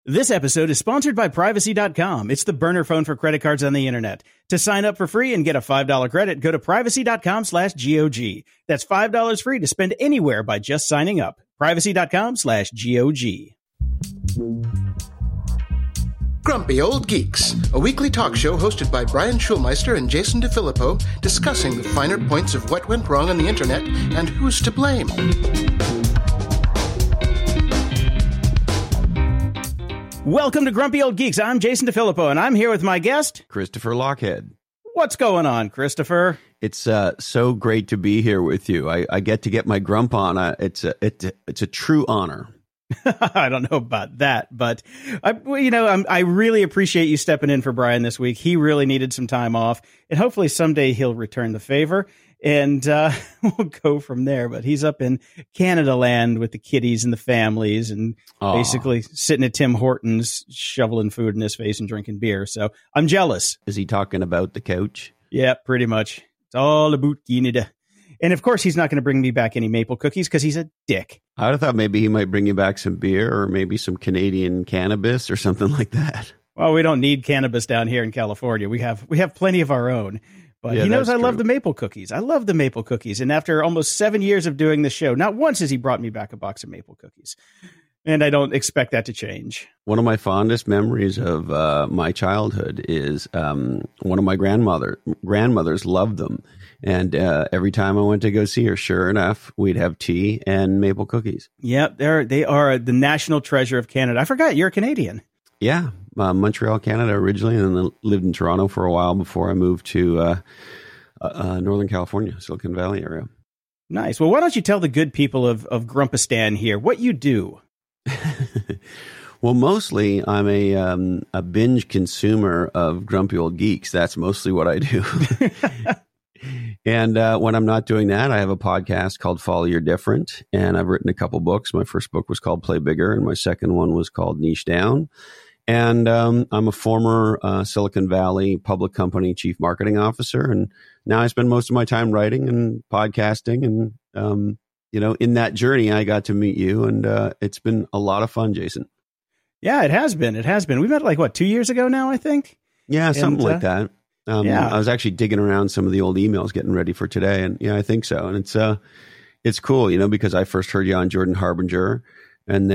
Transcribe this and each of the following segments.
This episode is sponsored by Privacy.com. It's the burner phone for credit cards on the internet. To sign up for free and get a $5 credit, go to Privacy.com/GOG. That's $5 free to spend anywhere by just signing up. Privacy.com/GOG. Grumpy Old Geeks, a weekly talk show hosted by Brian Schulmeister and Jason DeFilippo, discussing the finer points of what went wrong on the internet and who's to blame. Welcome to Grumpy Old Geeks. I'm Jason DeFilippo, and I'm here with my guest, Christopher Lockhead. What's going on, Christopher? It's so great to be here with you. I get to get my grump on. It's a true honor. I don't know about that, but I really appreciate you stepping in for Brian this week. He really needed some time off, and hopefully someday he'll return the favor, and we'll go from there. But he's up in Canada land with the kiddies and the families, and basically sitting at Tim Hortons, shoveling food in his face and drinking beer. So I'm jealous. Is he talking about the couch? Yeah, pretty much. It's all about Canada. And of course, he's not going to bring me back any maple cookies because he's a dick. I would have thought maybe he might bring you back some beer or maybe some Canadian cannabis or something like that. Well, we don't need cannabis down here in California. We have plenty of our own. But yeah, he knows I true. love the maple cookies. I love the maple cookies. And after almost 7 years of doing the show, not once has he brought me back a box of maple cookies. And I don't expect that to change. One of my fondest memories of my childhood is one of my grandmothers loved them. And every time I went to go see her, sure enough, we'd have tea and maple cookies. Yep, they are the national treasure of Canada. I forgot, you're a Canadian. Yeah, Montreal, Canada originally, and then lived in Toronto for a while before I moved to Northern California, Silicon Valley area. Nice. Well, why don't you tell the good people of Grumpistan here what you do? Well, mostly I'm a binge consumer of Grumpy Old Geeks. That's mostly what I do. And when I'm not doing that, I have a podcast called Follow Your Different, and I've written a couple books. My first book was called Play Bigger, and my second one was called Niche Down. And I'm a former Silicon Valley public company chief marketing officer, and now I spend most of my time writing and podcasting. And in that journey, I got to meet you, and it's been a lot of fun, Jason. Yeah, it has been. It has been. We met 2 years ago now, I think. Yeah, something like that. I was actually digging around some of the old emails, getting ready for today, and yeah, I think so. And it's cool, because I first heard you on Jordan Harbinger, and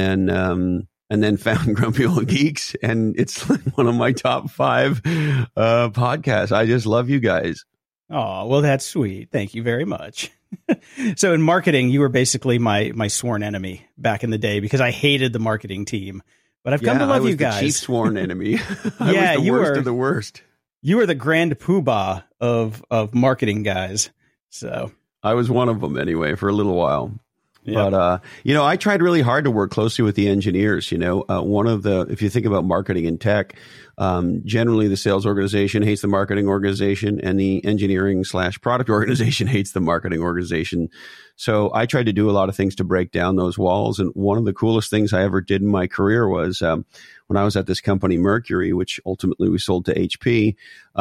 then found Grumpy Old Geeks, and it's one of my top 5 podcasts. I just love you guys. Oh, well, that's sweet. Thank you very much. So in marketing, you were basically my sworn enemy back in the day because I hated the marketing team. But I've come to love you guys. The chief sworn enemy. Yeah, I was the worst of the worst. You were the grand poobah of marketing guys. So I was one of them anyway for a little while. Yeah. But, I tried really hard to work closely with the engineers. If you think about marketing and tech, generally the sales organization hates the marketing organization, and the engineering/product organization hates the marketing organization. So I tried to do a lot of things to break down those walls. And one of the coolest things I ever did in my career was when I was at this company, Mercury, which ultimately we sold to HP,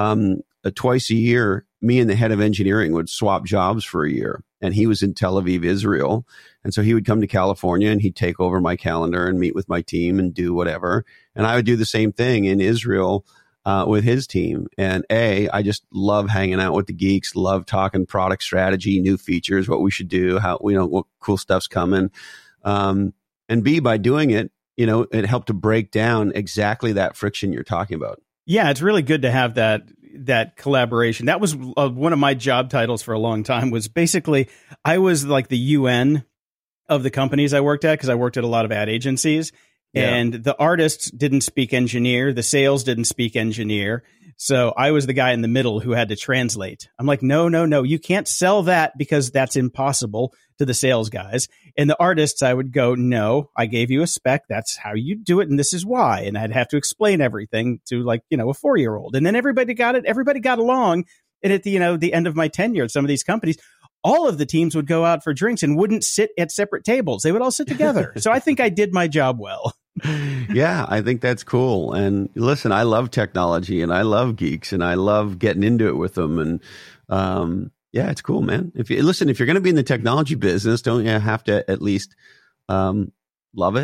twice a year, me and the head of engineering would swap jobs for a year. And he was in Tel Aviv, Israel. And so he would come to California and he'd take over my calendar and meet with my team and do whatever. And I would do the same thing in Israel with his team. And I just love hanging out with the geeks, love talking product strategy, new features, what we should do, what cool stuff's coming. And B, by doing it, it helped to break down exactly that friction you're talking about. Yeah, it's really good to have that collaboration. That was one of my job titles for a long time. Was basically I was like the UN of the companies I worked at, because I worked at a lot of ad agencies. Yeah. And the artists didn't speak engineer. The sales didn't speak engineer. So I was the guy in the middle who had to translate. I'm like, no, you can't sell that because that's impossible to the sales guys. And the artists, I would go, no, I gave you a spec. That's how you do it. And this is why. And I'd have to explain everything to a 4-year-old. And then everybody got it. Everybody got along. And at the end of my tenure at some of these companies, all of the teams would go out for drinks and wouldn't sit at separate tables. They would all sit together. So I think I did my job well. Yeah, I think that's cool. And listen, I love technology and I love geeks and I love getting into it with them. And yeah, it's cool, man. If you're going to be in the technology business, don't you have to at least love it?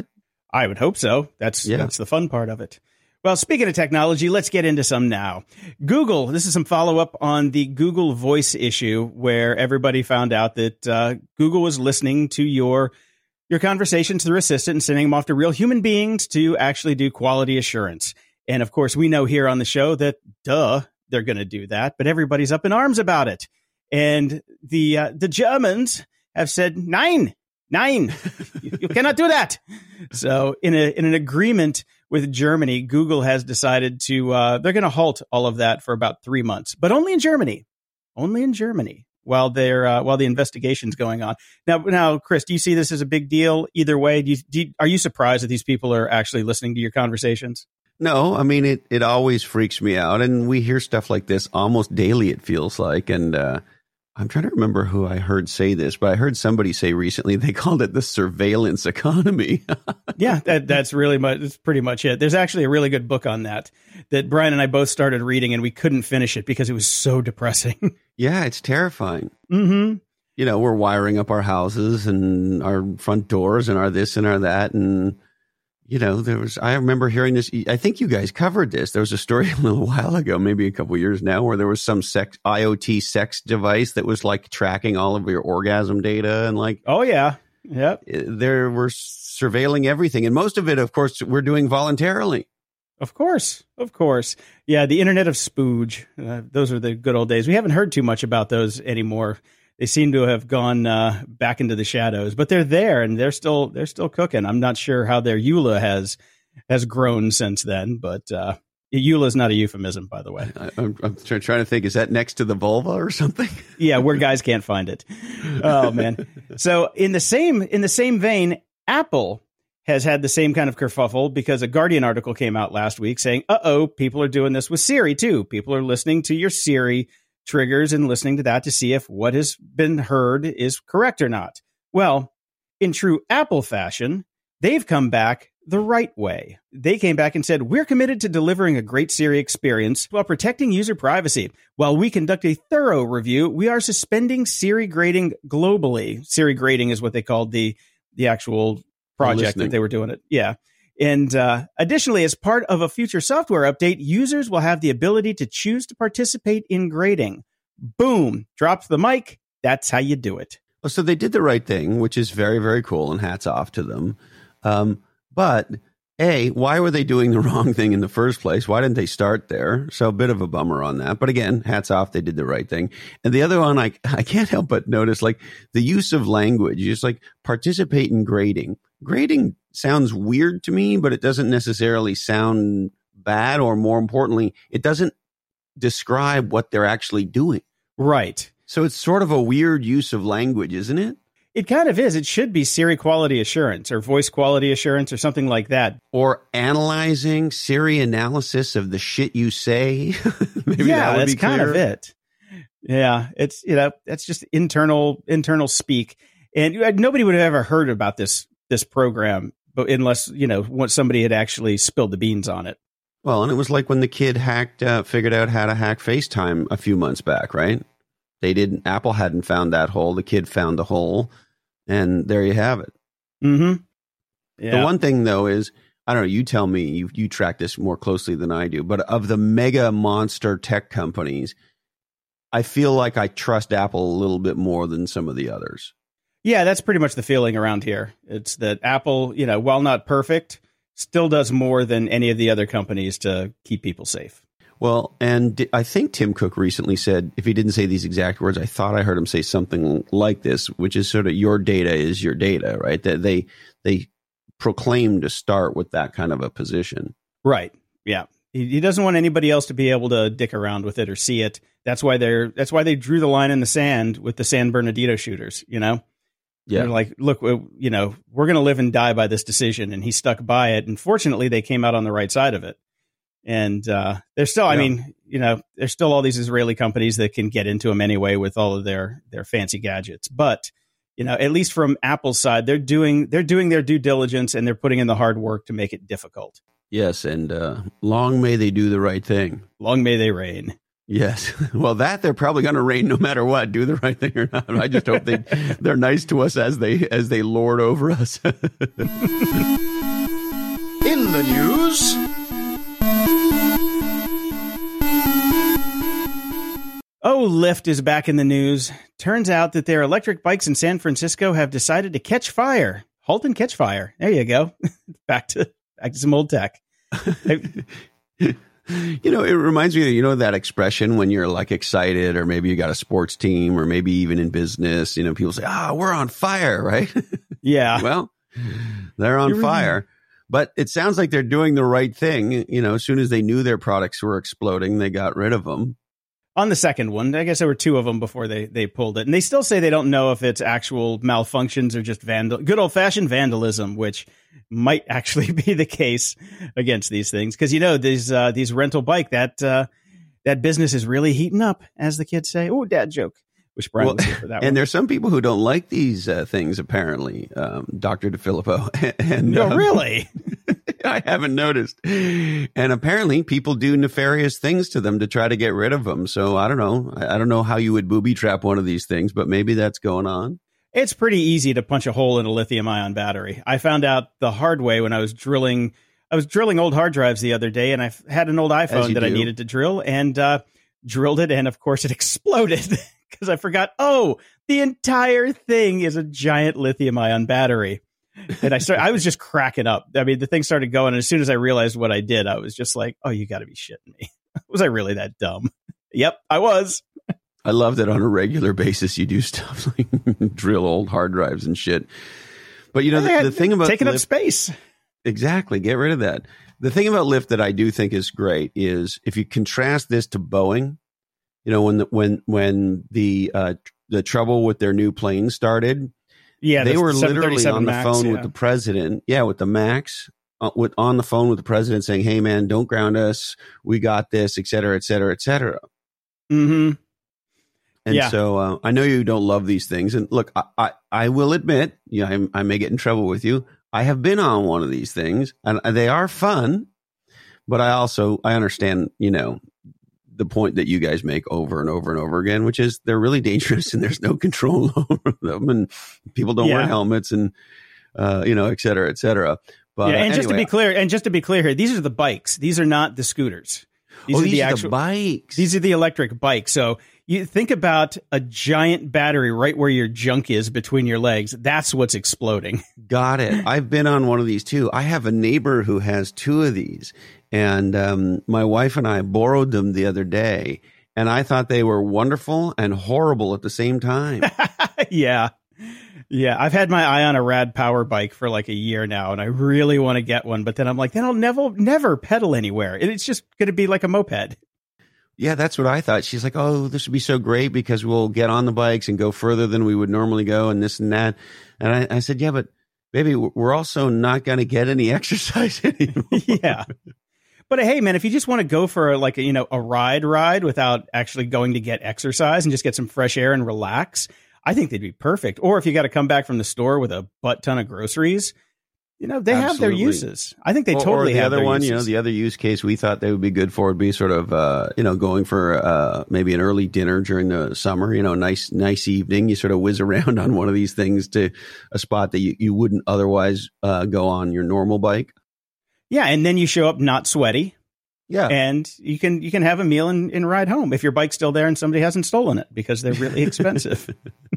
I would hope so. That's the fun part of it. Well, speaking of technology, let's get into some now. Google, this is some follow-up on the Google Voice issue where everybody found out that Google was listening to your conversations through Assistant and sending them off to real human beings to actually do quality assurance. And of course, we know here on the show that, they're going to do that, but everybody's up in arms about it. And the Germans have said, Nein, you cannot do that. So in an agreement with Germany, Google has decided to they're going to halt all of that for about 3 months, but only in Germany, while the investigation's going on. Now, Chris, do you see this as a big deal either way? Are you surprised that these people are actually listening to your conversations? No, I mean, it always freaks me out, and we hear stuff like this almost daily, it feels like, and I'm trying to remember who I heard say this, but I heard somebody say recently they called it the surveillance economy. Yeah, that's pretty much it. There's actually a really good book on that Brian and I both started reading, and we couldn't finish it because it was so depressing. Yeah, it's terrifying. Mm-hmm. You know, we're wiring up our houses and our front doors and our this and our that, and you know, I remember hearing this. I think you guys covered this. There was a story a little while ago, maybe a couple of years now, where there was some IoT sex device that was like tracking all of your orgasm data and like, oh yeah, yep. There we're surveilling everything, and most of it, of course, we're doing voluntarily. Of course. Yeah, the Internet of Spooge. Those are the good old days. We haven't heard too much about those anymore. They seem to have gone back into the shadows, but they're there and they're still cooking. I'm not sure how their EULA has grown since then, but EULA is not a euphemism, by the way. I'm trying to think. Is that next to the vulva or something? Yeah, where guys can't find it. Oh man. So in the same vein, Apple has had the same kind of kerfuffle because a Guardian article came out last week saying, people are doing this with Siri too. People are listening to your Siri triggers and listening to that to see if what has been heard is correct or not. Well, in true Apple fashion, they've come back the right way. They came back and said, we're committed to delivering a great Siri experience while protecting user privacy. While we conduct a thorough review, we are suspending Siri grading globally. Siri grading is what they called the actual project that they were doing it. Yeah. And additionally, as part of a future software update, users will have the ability to choose to participate in grading. Boom, drops the mic. That's how you do it. Well, so they did the right thing, which is very, very cool, and hats off to them. But why were they doing the wrong thing in the first place? Why didn't they start there? So a bit of a bummer on that. But again, hats off, they did the right thing. And the other one, I can't help but notice, like the use of language, just like participate in grading. Grading sounds weird to me, but it doesn't necessarily sound bad, or more importantly, it doesn't describe what they're actually doing. Right. So it's sort of a weird use of language, isn't it? It kind of is. It should be Siri quality assurance or voice quality assurance or something like that. Or analyzing Siri analysis of the shit you say. Maybe that would be clear. Kind of it. Yeah, it's that's just internal speak, and nobody would have ever heard about this program, but unless somebody had actually spilled the beans on it. Well, and it was like when the kid figured out how to hack FaceTime a few months back, right? Apple hadn't found that hole. The kid found the hole, and there you have it. Mm-hmm. Yeah. The one thing, though, is, I don't know, you tell me, you track this more closely than I do, but of the mega monster tech companies, I feel like I trust Apple a little bit more than some of the others. Yeah, that's pretty much the feeling around here. It's that Apple, while not perfect, still does more than any of the other companies to keep people safe. Well, and I think Tim Cook recently said, if he didn't say these exact words, I thought I heard him say something like this, which is sort of your data is your data, right? That they proclaim to start with that kind of a position. Right. Yeah. He doesn't want anybody else to be able to dick around with it or see it. That's why they drew the line in the sand with the San Bernardino shooters, Yeah. They're like, look, we're going to live and die by this decision. And he stuck by it. And fortunately, they came out on the right side of it. And there's still, there's still all these Israeli companies that can get into them anyway with all of their fancy gadgets. But, at least from Apple's side, they're doing their due diligence and they're putting in the hard work to make it difficult. Yes. And long may they do the right thing. Long may they reign. Yes. Well, they're probably going to reign no matter what, do the right thing or not. I just hope they're nice to us as they lord over us. the news. Oh, Lyft is back in the news. Turns out that their electric bikes in San Francisco have decided to catch fire. Halt and catch fire. There you go. back to some old tech. You know, it reminds me of, you know, that expression when you're like excited, or maybe you got a sports team, or maybe even in business, you know, people say, we're on fire, right? Yeah. Well, they're on fire. But it sounds like they're doing the right thing. You know, as soon as they knew their products were exploding, they got rid of them. On the second one, I guess there were two of them before they pulled it. And they still say they don't know if it's actual malfunctions or just good old-fashioned vandalism, which might actually be the case against these things. Because, you know, these rental bike, that business is really heating up, as the kids say. Oh, dad joke. Wish Brian was here for that one. And there's some people who don't like these things, apparently, Dr. DeFilippo. And, no, really? I haven't noticed. And apparently people do nefarious things to them to try to get rid of them. So I don't know. I don't know how you would booby trap one of these things, but maybe that's going on. It's pretty easy to punch a hole in a lithium ion battery. I found out the hard way when I was drilling old hard drives the other day, and I had an old iPhone that I needed to drill, and drilled it. And of course it exploded because I forgot, the entire thing is a giant lithium ion battery. And I was just cracking up. I mean, the thing started going, and as soon as I realized what I did, I was just like, oh, you got to be shitting me. Was I really that dumb? Yep, I was. I love that on a regular basis you do stuff like drill old hard drives and shit. But, you know, the thing about taking up space. Exactly. Get rid of that. The thing about Lyft that I do think is great is if you contrast this to Boeing, you know, when the trouble with their new plane started, they were literally on the phone with the president. Yeah, with the Max, on the phone with the president saying, hey, man, don't ground us. We got this, et cetera, et cetera, et cetera. Mm-hmm. And so I know you don't love these things. And look, I will admit, I may get in trouble with you. I have been on one of these things, and they are fun. But I understand, you know, the point that you guys make over and over and over again, which is they're really dangerous and there's no control over them, and people don't wear helmets, and you know, et cetera, et cetera. But and just to be clear here, these are the bikes. These are not the scooters. These are the bikes. These are the electric bikes. So you think about a giant battery right where your junk is between your legs. That's what's exploding. Got it. I've been on one of these too. I have a neighbor who has two of these. And my wife and I borrowed them the other day, and I thought they were wonderful and horrible at the same time. Yeah. I've had my eye on a rad power bike for like a year now, and I really want to get one. But then I'm like, then I'll never pedal anywhere. It's just going to be like a moped. Yeah, that's what I thought. She's like, oh, this would be so great because we'll get on the bikes and go further than we would normally go, and this and that. And I said, yeah, but baby, we're also not going to get any exercise anymore. Yeah. But hey, man, if you just want to go for a ride without actually going to get exercise and just get some fresh air and relax, I think they'd be perfect. Or if you got to come back from the store with a butt ton of groceries, you know, they have their uses. I think they totally have their uses. You know, the other use case we thought they would be good for would be sort of, going for maybe an early dinner during the summer, you know, nice evening. You sort of whiz around on one of these things to a spot that you wouldn't otherwise go on your normal bike. Yeah, and then you show up not sweaty. Yeah. And you can have a meal and ride home if your bike's still there and somebody hasn't stolen it, because they're really expensive.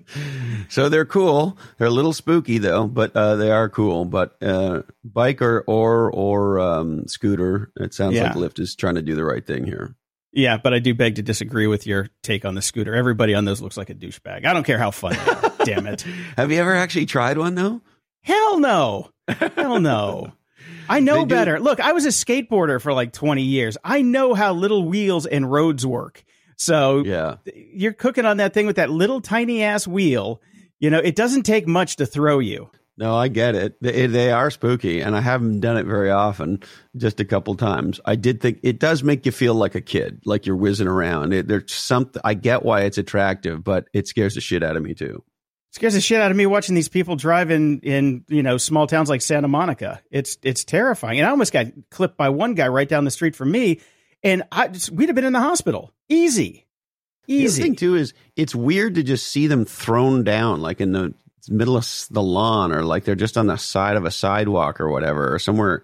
So they're cool. They're a little spooky though, but they are cool. But bike or scooter, it sounds like Lyft is trying to do the right thing here. Yeah, but I do beg to disagree with your take on the scooter. Everybody on those looks like a douchebag. I don't care how fun they are. Damn it. Have you ever actually tried one though? Hell no. Hell no. I know better. Look, I was a skateboarder for like 20 years. I know how little wheels and roads work. So you're cooking on that thing with that little tiny ass wheel. You know, it doesn't take much to throw you. No, I get it. They are spooky, and I haven't done it very often, just a couple times. I did think it does make you feel like a kid, like you're whizzing around. There's something, I get why it's attractive, but it scares the shit out of me too. Scares the shit out of me watching these people drive in small towns like Santa Monica. It's terrifying. And I almost got clipped by one guy right down the street from me, and we'd have been in the hospital. Easy. The other thing too is it's weird to just see them thrown down like in the middle of the lawn, or like they're just on the side of a sidewalk or whatever, or somewhere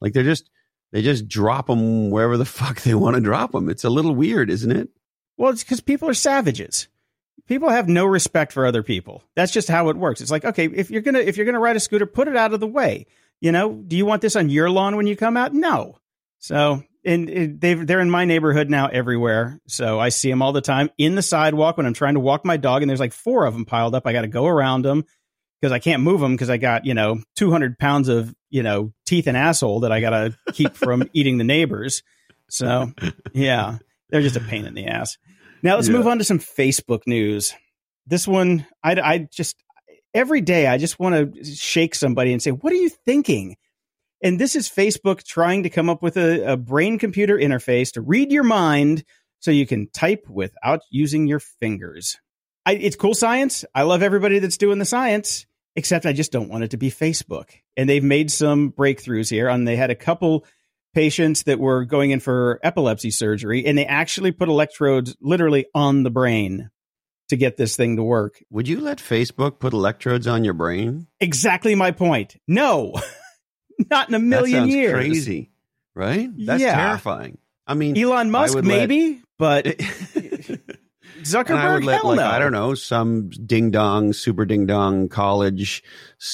Like they just drop them wherever the fuck they want to drop them. It's a little weird, isn't it? Well, it's because people are savages. People have no respect for other people. That's just how it works. It's like, okay, if you're gonna ride a scooter, put it out of the way. Do you want this on your lawn when you come out? No. So, and they're in my neighborhood now everywhere. So I see them all the time in the sidewalk when I'm trying to walk my dog, and there's like 4 of them piled up. I got to go around them because I can't move them because I got 200 pounds of teeth and asshole that I got to keep from eating the neighbors. So yeah, they're just a pain in the ass. Now let's move on to some Facebook news. This one, I just every day I just want to shake somebody and say, "What are you thinking?" And this is Facebook trying to come up with a brain-computer interface to read your mind so you can type without using your fingers. It's cool science. I love everybody that's doing the science, except I just don't want it to be Facebook. And they've made some breakthroughs here. And they had a couple patients that were going in for epilepsy surgery, and they actually put electrodes literally on the brain to get this thing to work. Would you let Facebook put electrodes on your brain? Exactly my point. No. Not in a million years. Crazy, right? That's terrifying. I mean, Elon Musk, maybe, but Zuckerberg, I would let, hell no. I don't know, some super ding dong college,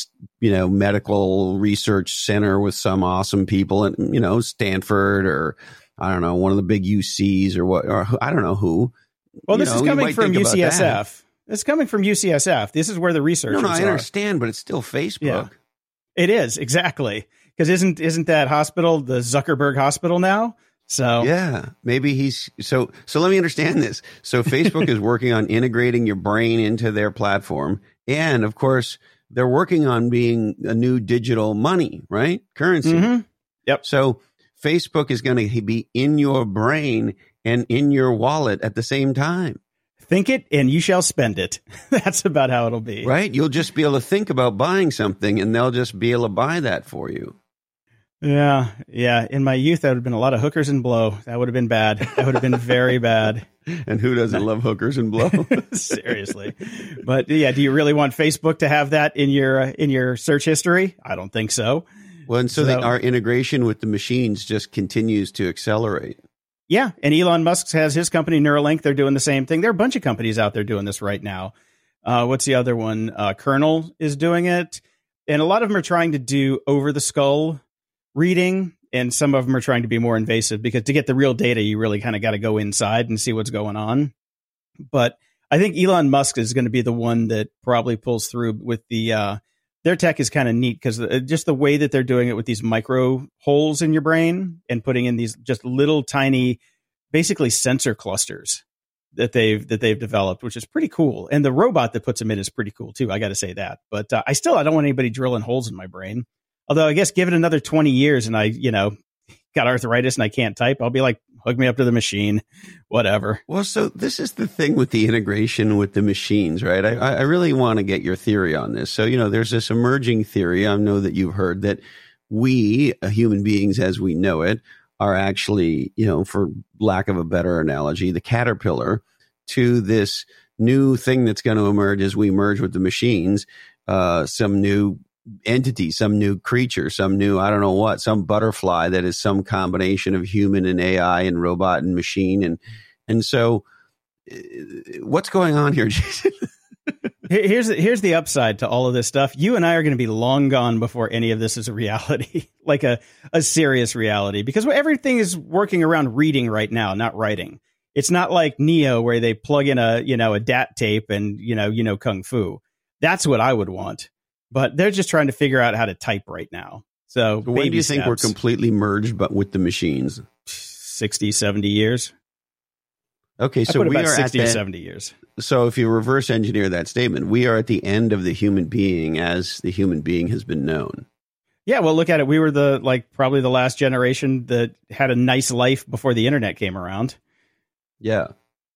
medical research center with some awesome people, and Stanford or I don't know, one of the big UCs or what, or I don't know who. Well, this is coming from UCSF. It's coming from UCSF. This is where the researchers are. I understand, but it's still Facebook. Yeah. It is, exactly. Because isn't that hospital the Zuckerberg hospital now? So yeah, maybe so let me understand this. So Facebook is working on integrating your brain into their platform. And of course, they're working on being a new digital money, right? Currency. Mm-hmm. Yep. So Facebook is going to be in your brain and in your wallet at the same time. Think it and you shall spend it. That's about how it'll be. Right? You'll just be able to think about buying something and they'll just be able to buy that for you. Yeah. Yeah. In my youth, that would have been a lot of hookers and blow. That would have been bad. That would have been very bad. And who doesn't love hookers and blow? Seriously. But yeah, do you really want Facebook to have that in your search history? I don't think so. Well, and so our integration with the machines just continues to accelerate. Yeah. And Elon Musk has his company Neuralink. They're doing the same thing. There are a bunch of companies out there doing this right now. What's the other one? Kernel is doing it. And a lot of them are trying to do over the skull reading. And some of them are trying to be more invasive because to get the real data, you really kind of got to go inside and see what's going on. But I think Elon Musk is going to be the one that probably pulls through with their tech is kind of neat because just the way that they're doing it with these micro holes in your brain and putting in these just little tiny, basically sensor clusters that they've developed, which is pretty cool. And the robot that puts them in is pretty cool too. I got to say that. But I don't want anybody drilling holes in my brain. Although I guess give it another 20 years and I, got arthritis and I can't type, I'll be like, hook me up to the machine, whatever. Well, so this is the thing with the integration with the machines, right? I really want to get your theory on this. So, there's this emerging theory. I know that you've heard that we, human beings as we know it, are actually, for lack of a better analogy, the caterpillar to this new thing that's going to emerge as we merge with the machines, some new entity, some new creature, some new, I don't know what, some butterfly that is some combination of human and AI and robot and machine. And so what's going on here, Jason? Here's the upside to all of this stuff. You and I are going to be long gone before any of this is a reality, like a serious reality, because everything is working around reading right now, not writing. It's not like Neo where they plug in a DAT tape and, Kung Fu. That's what I would want. But they're just trying to figure out how to type right now. So when do you think we're completely merged but with the machines? 60, 70 years. Okay, so we are 60 at to 70 years. So if you reverse engineer that statement, we are at the end of the human being as the human being has been known. Yeah, well, look at it. We were probably the last generation that had a nice life before the internet came around. Yeah.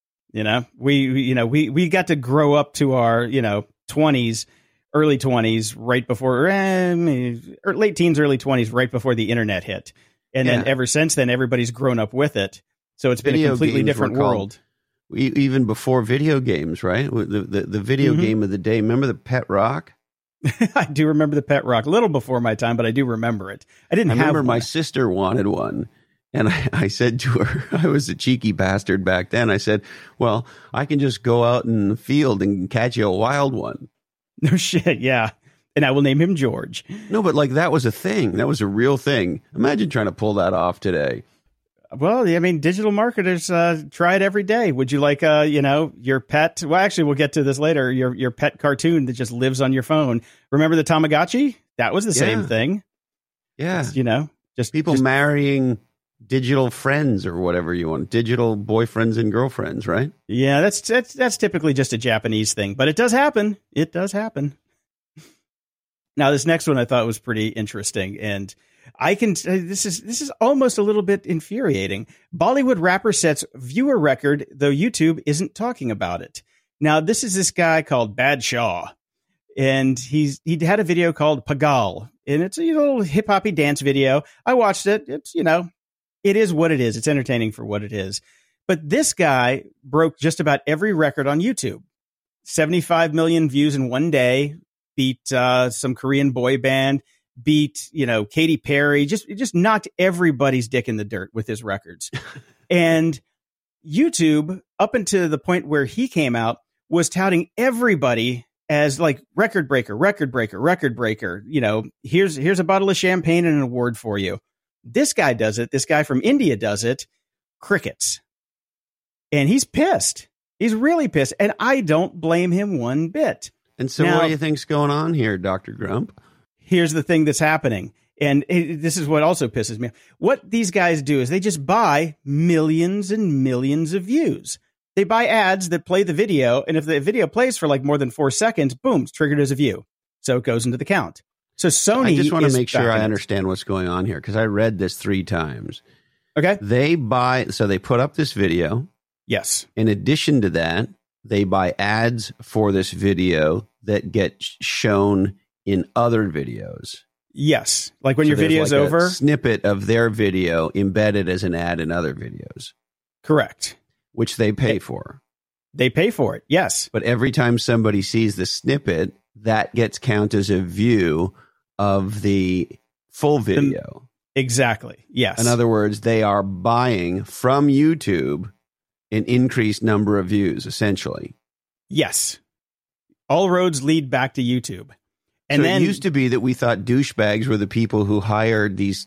We got to grow up to our, 20s, early 20s, right before, late teens, early 20s, right before the internet hit. And then ever since then, everybody's grown up with it. So it's been a completely different world. Even before video games, right? The video game of the day. Remember the Pet Rock? I do remember the Pet Rock, a little before my time, but I do remember it. I remember my sister wanted one. And I said to her, I was a cheeky bastard back then. I said, well, I can just go out in the field and catch you a wild one. No shit, yeah. And I will name him George. No, but like that was a thing. That was a real thing. Imagine trying to pull that off today. Well, I mean, digital marketers try it every day. Would you like, your pet? Well, actually, we'll get to this later. Your pet cartoon that just lives on your phone. Remember the Tamagotchi? That was the same thing. Yeah. Just people marrying digital friends or whatever you want, digital boyfriends and girlfriends, right? Yeah, that's typically just a Japanese thing, but it does happen. It does happen. Now, this next one I thought was pretty interesting, and this is almost a little bit infuriating. Bollywood rapper sets viewer record, though YouTube isn't talking about it. Now, this is this guy called Badshaw, and he had a video called Pagal, and it's a little hip hoppy dance video. I watched it. It's it is what it is. It's entertaining for what it is. But this guy broke just about every record on YouTube. 75 million views in one day, beat some Korean boy band, beat, Katy Perry, just knocked everybody's dick in the dirt with his records. And YouTube, up until the point where he came out, was touting everybody as like record breaker. Here's a bottle of champagne and an award for you. This guy does it. This guy from India does it. Crickets. And he's pissed. He's really pissed. And I don't blame him one bit. And so what do you think's going on here, Dr. Grump? Here's the thing that's happening. And this is what also pisses me off. What these guys do is they just buy millions and millions of views. They buy ads that play the video. And if the video plays for like more than 4 seconds, boom, it's triggered as a view. So it goes into the count. So Sony, I just want to make sure I understand what's going on here because I read this 3 times. Okay. They put up this video. Yes. In addition to that, they buy ads for this video that get shown in other videos. Yes. Like when your video's like over. A snippet of their video embedded as an ad in other videos. Correct. Which they pay for. They pay for it. Yes. But every time somebody sees the snippet, that gets counted as a view of the full video. Exactly. Yes. In other words, they are buying from YouTube an increased number of views, essentially. Yes. All roads lead back to YouTube. And so then it used to be that we thought douchebags were the people who hired these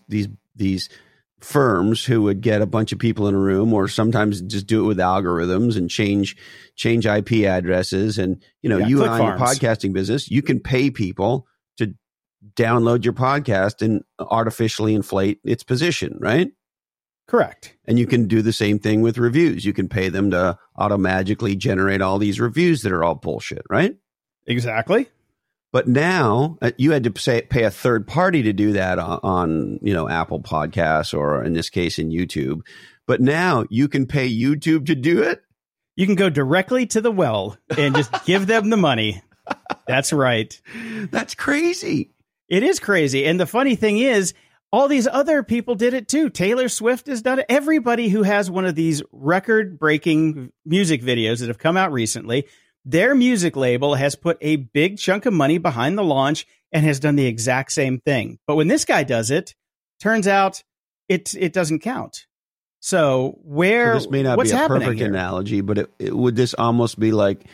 firms who would get a bunch of people in a room, or sometimes just do it with algorithms and change IP addresses. And you and I in the podcasting business, you can pay people to download your podcast and artificially inflate its position, right? Correct. And you can do the same thing with reviews. You can pay them to automatically generate all these reviews that are all bullshit, right? Exactly. But now you had to pay a third party to do that on Apple Podcasts, or in this case in YouTube. But now you can pay YouTube to do it. You can go directly to the well and just give them the money. That's right. That's crazy. It is crazy. And the funny thing is, all these other people did it too. Taylor Swift has done it. Everybody who has one of these record-breaking music videos that have come out recently, their music label has put a big chunk of money behind the launch and has done the exact same thing. But when this guy does it, turns out it doesn't count. So this may not be a perfect analogy, but would this almost be like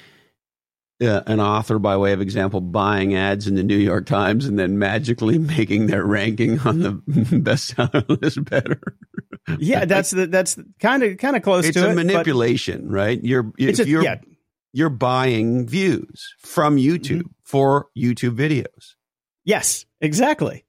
an author, by way of example, buying ads in the New York Times and then magically making their ranking on the bestseller list better? Yeah, that's kind of close to it. It's a manipulation, right? You're buying views from YouTube for YouTube videos. Yes, exactly.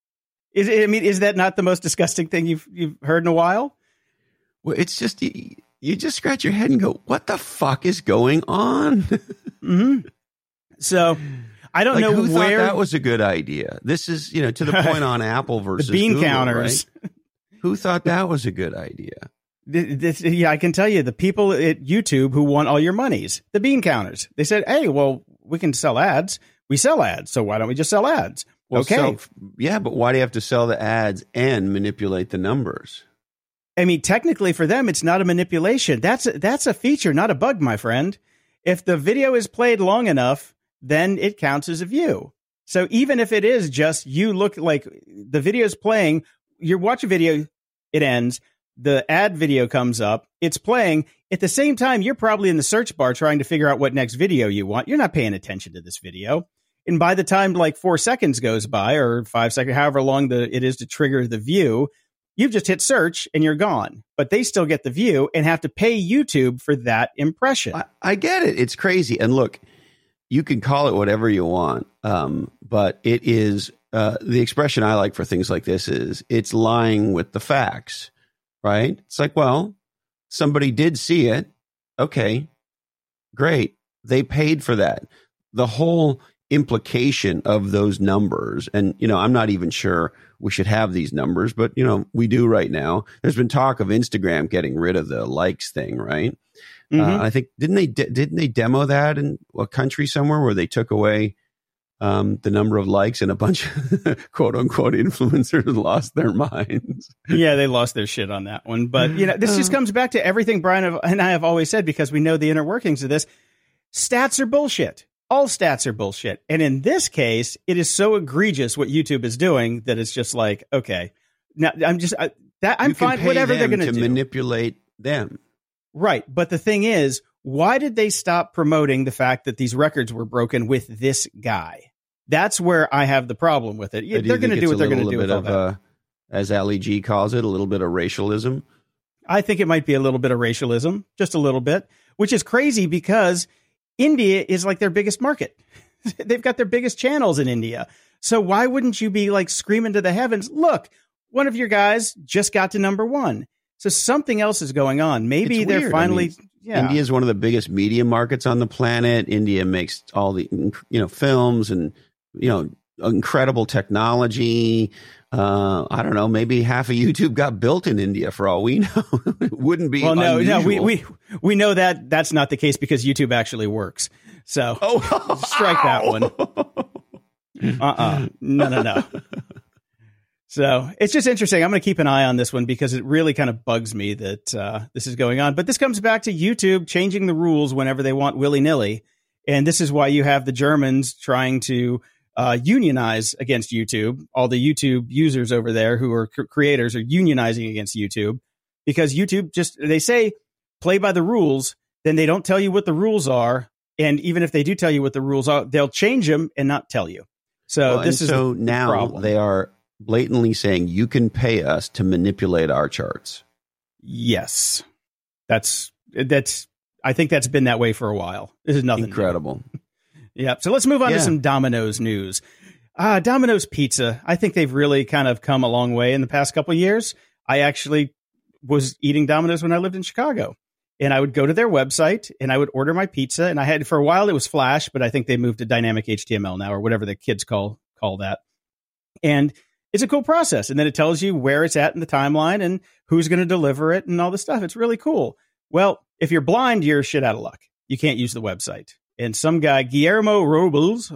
Is that not the most disgusting thing you've heard in a while? Well, it's just you just scratch your head and go, "What the fuck is going on?" Mm-hmm. So I don't know who where thought that was a good idea. This is to the point on Apple versus the bean Google, counters. Right? Who thought that was a good idea? I can tell you the people at YouTube who want all your monies, the bean counters. They said, "Hey, well, we can sell ads. We sell ads, so why don't we just sell ads?" Well, okay, but why do you have to sell the ads and manipulate the numbers? I mean, technically for them, it's not a manipulation. That's a feature, not a bug, my friend. If the video is played long enough, then it counts as a view. So even if it is just you look like the video's playing, you watch a video, it ends, the ad video comes up, it's playing. At the same time, you're probably in the search bar trying to figure out what next video you want. You're not paying attention to this video. And by the time like 4 seconds goes by or 5 seconds, however long it is to trigger the view, you've just hit search and you're gone. But they still get the view and have to pay YouTube for that impression. I get it. It's crazy. And look, you can call it whatever you want, but it is the expression I like for things like this is it's lying with the facts, right? It's like, well, somebody did see it. Okay, great. They paid for that. The whole implication of those numbers, and, I'm not even sure we should have these numbers, but, we do right now. There's been talk of Instagram getting rid of the likes thing, right? I think didn't they demo that in a country somewhere where they took away the number of likes and a bunch of quote unquote influencers lost their minds? Yeah, they lost their shit on that one. But this just comes back to everything Brian and I have always said, because we know the inner workings of this. Stats are bullshit. All stats are bullshit. And in this case, it is so egregious what YouTube is doing that it's just like, okay, now I'm fine. Whatever they're going to do, manipulate them. Right. But the thing is, why did they stop promoting the fact that these records were broken with this guy? That's where I have the problem with it. They're going to do what they're going to do with all that. As Ali G calls it, a little bit of racialism. I think it might be a little bit of racialism, just a little bit, which is crazy because India is like their biggest market. They've got their biggest channels in India. So why wouldn't you be like screaming to the heavens? Look, one of your guys just got to #1. So something else is going on. Maybe they're finally. India is one of the biggest media markets on the planet. India makes all the films and incredible technology. I don't know. Maybe half of YouTube got built in India for all we know. It wouldn't be. Well, no. We know that that's not the case because YouTube actually works. So strike that one. No. So it's just interesting. I'm going to keep an eye on this one because it really kind of bugs me that this is going on. But this comes back to YouTube changing the rules whenever they want willy-nilly. And this is why you have the Germans trying to unionize against YouTube. All the YouTube users over there who are creators are unionizing against YouTube because YouTube they say play by the rules. Then they don't tell you what the rules are. And even if they do tell you what the rules are, they'll change them and not tell you. So now problem. They are blatantly saying you can pay us to manipulate our charts. Yes. That's I think that's been that way for a while. This is nothing incredible. Yeah. So let's move on to some Domino's news. Domino's Pizza. I think they've really kind of come a long way in the past couple of years. I actually was eating Domino's when I lived in Chicago, and I would go to their website and I would order my pizza. And I had, for a while it was Flash, but I think they moved to dynamic HTML now, or whatever the kids call that. And it's a cool process. And then it tells you where it's at in the timeline and who's going to deliver it and all this stuff. It's really cool. Well, if you're blind, you're shit out of luck. You can't use the website. And some guy, Guillermo Robles,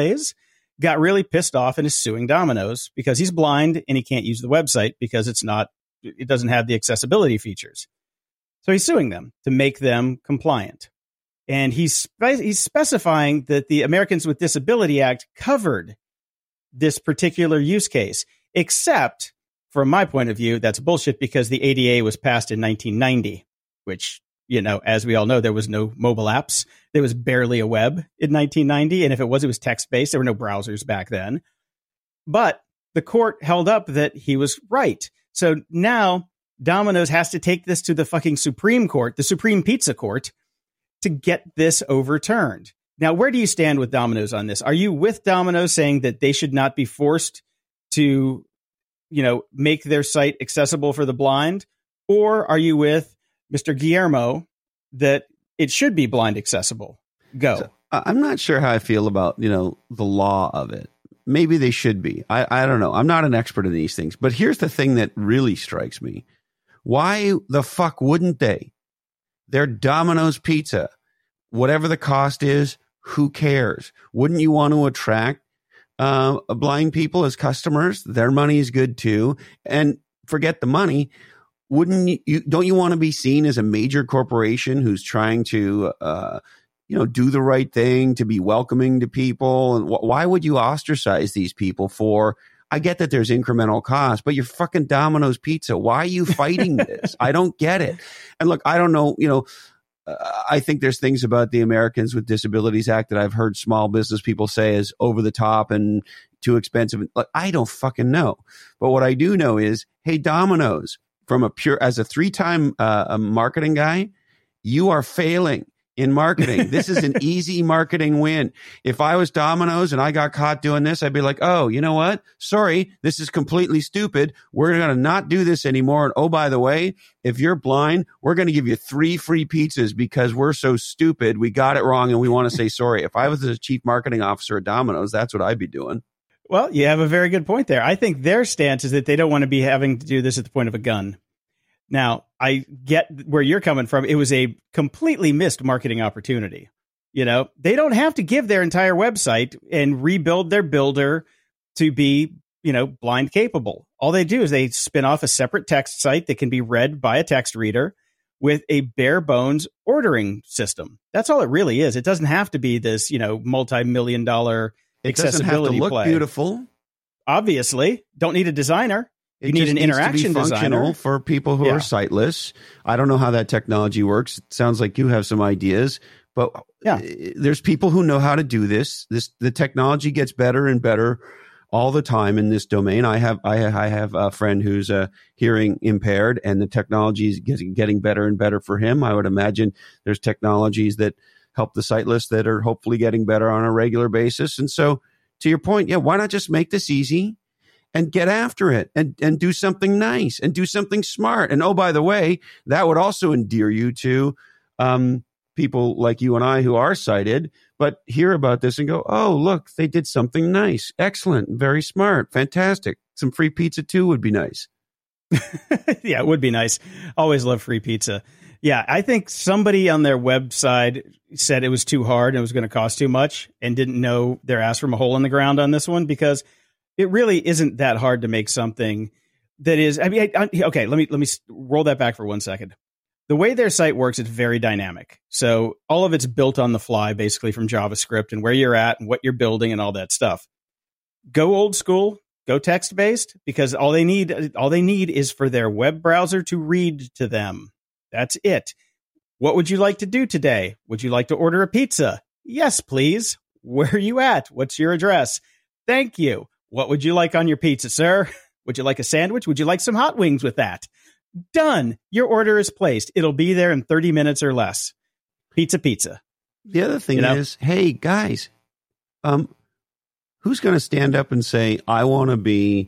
got really pissed off and is suing Domino's because he's blind and he can't use the website because it doesn't have the accessibility features. So he's suing them to make them compliant. And he's specifying that the Americans with Disability Act covered this particular use case, except from my point of view, that's bullshit because the ADA was passed in 1990, which, as we all know, there was no mobile apps. There was barely a web in 1990. And if it was text-based. There were no browsers back then. But the court held up that he was right. So now Domino's has to take this to the fucking Supreme Court, the Supreme Pizza Court, to get this overturned. Now, where do you stand with Domino's on this? Are you with Domino's saying that they should not be forced to, make their site accessible for the blind? Or are you with Mr. Guillermo that it should be blind accessible? Go. So, I'm not sure how I feel about, the law of it. Maybe they should be. I don't know. I'm not an expert in these things. But here's the thing that really strikes me. Why the fuck wouldn't they? They're Domino's Pizza. Whatever the cost is, who cares? Wouldn't you want to attract blind people as customers? Their money is good too. And forget the money. Wouldn't you? Don't you want to be seen as a major corporation who's trying to do the right thing, to be welcoming to people. And why would you ostracize these people for? I get that there's incremental cost, but you're fucking Domino's Pizza. Why are you fighting this? I don't get it. And look, I don't know, I think there's things about the Americans with Disabilities Act that I've heard small business people say is over the top and too expensive. Like, I don't fucking know. But what I do know is, hey, Domino's, as a 3-time marketing guy, you are failing in marketing. This is an easy marketing win. If I was Domino's and I got caught doing this, I'd be like, oh, you know what? Sorry, this is completely stupid. We're going to not do this anymore. And oh, by the way, if you're blind, we're going to give you 3 free pizzas because we're so stupid. We got it wrong and we want to say sorry. If I was the chief marketing officer at Domino's, that's what I'd be doing. Well, you have a very good point there. I think their stance is that they don't want to be having to do this at the point of a gun. Now, I get where you're coming from. It was a completely missed marketing opportunity. They don't have to give their entire website and rebuild their builder to be, blind capable. All they do is they spin off a separate text site that can be read by a text reader with a bare bones ordering system. That's all it really is. It doesn't have to be this, multi-million-dollar accessibility play. It doesn't have to look play. Beautiful. Obviously, don't need a designer. You need an interaction designer for people who are sightless. I don't know how that technology works. It sounds like you have some ideas, but there's people who know how to do this. The technology gets better and better all the time in this domain. I have a friend who's hearing impaired, and the technology is getting better and better for him. I would imagine there's technologies that help the sightless that are hopefully getting better on a regular basis. And so, to your point, why not just make this easy? And get after it and do something nice and do something smart. And oh, by the way, that would also endear you to people like you and I who are sighted, but hear about this and go, oh, look, they did something nice. Excellent. Very smart. Fantastic. Some free pizza too would be nice. Yeah, it would be nice. Always love free pizza. Yeah, I think somebody on their website said it was too hard and it was going to cost too much and didn't know their ass from a hole in the ground on this one, because it really isn't that hard to make something that is, okay, let me roll that back for 1 second. The way their site works, it's very dynamic. So all of it's built on the fly, basically from JavaScript and where you're at and what you're building and all that stuff. Go old school, go text-based, because all they need is for their web browser to read to them. That's it. What would you like to do today? Would you like to order a pizza? Yes, please. Where are you at? What's your address? Thank you. What would you like on your pizza, sir? Would you like a sandwich? Would you like some hot wings with that? Done. Your order is placed. It'll be there in 30 minutes or less. Pizza. The other thing is, hey, guys, who's going to stand up and say, I want to be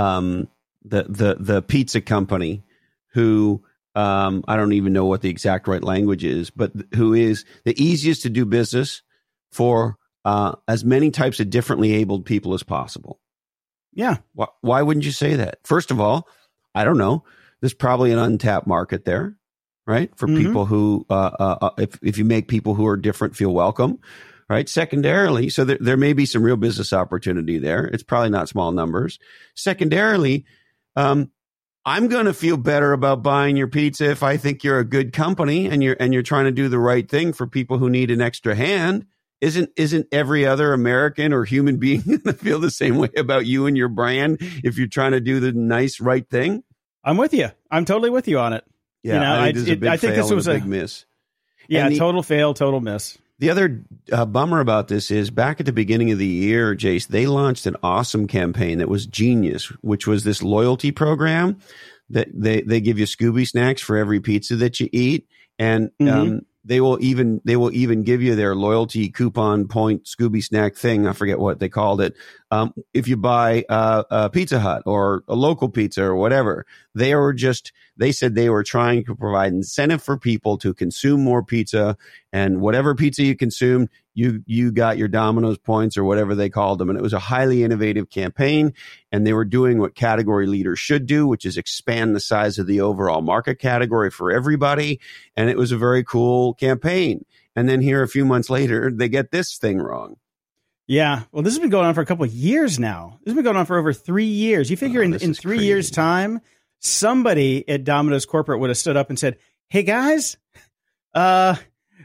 the pizza company who, I don't even know what the exact right language is, but who is the easiest to do business for as many types of differently abled people as possible? Yeah. Why wouldn't you say that? First of all, I don't know. There's probably an untapped market there, right? For people who, if you make people who are different feel welcome, right? Secondarily, so there may be some real business opportunity there. It's probably not small numbers. Secondarily, I'm going to feel better about buying your pizza if I think you're a good company and you're trying to do the right thing for people who need an extra hand. Isn't every other American or human being going to feel the same way about you and your brand if you're trying to do the nice, right thing? I'm with you. I'm totally with you on it. Yeah, I think this was a big miss. Yeah, total fail, total miss. The other bummer about this is back at the beginning of the year, Jace, they launched an awesome campaign that was genius, which was this loyalty program that they give you Scooby snacks for every pizza that you eat. And they will even give you their loyalty coupon point Scooby snack thing. I forget what they called it. If you buy a Pizza Hut or a local pizza or whatever, they said they were trying to provide incentive for people to consume more pizza, and whatever pizza you consumed, you got your Domino's points or whatever they called them. And it was a highly innovative campaign, and they were doing what category leaders should do, which is expand the size of the overall market category for everybody. And it was a very cool campaign. And then here a few months later, they get this thing wrong. Yeah. Well, this has been going on for a couple of years now. This has been going on for over 3 years. You figure in 3 years' time, somebody at Domino's corporate would have stood up and said, hey, guys,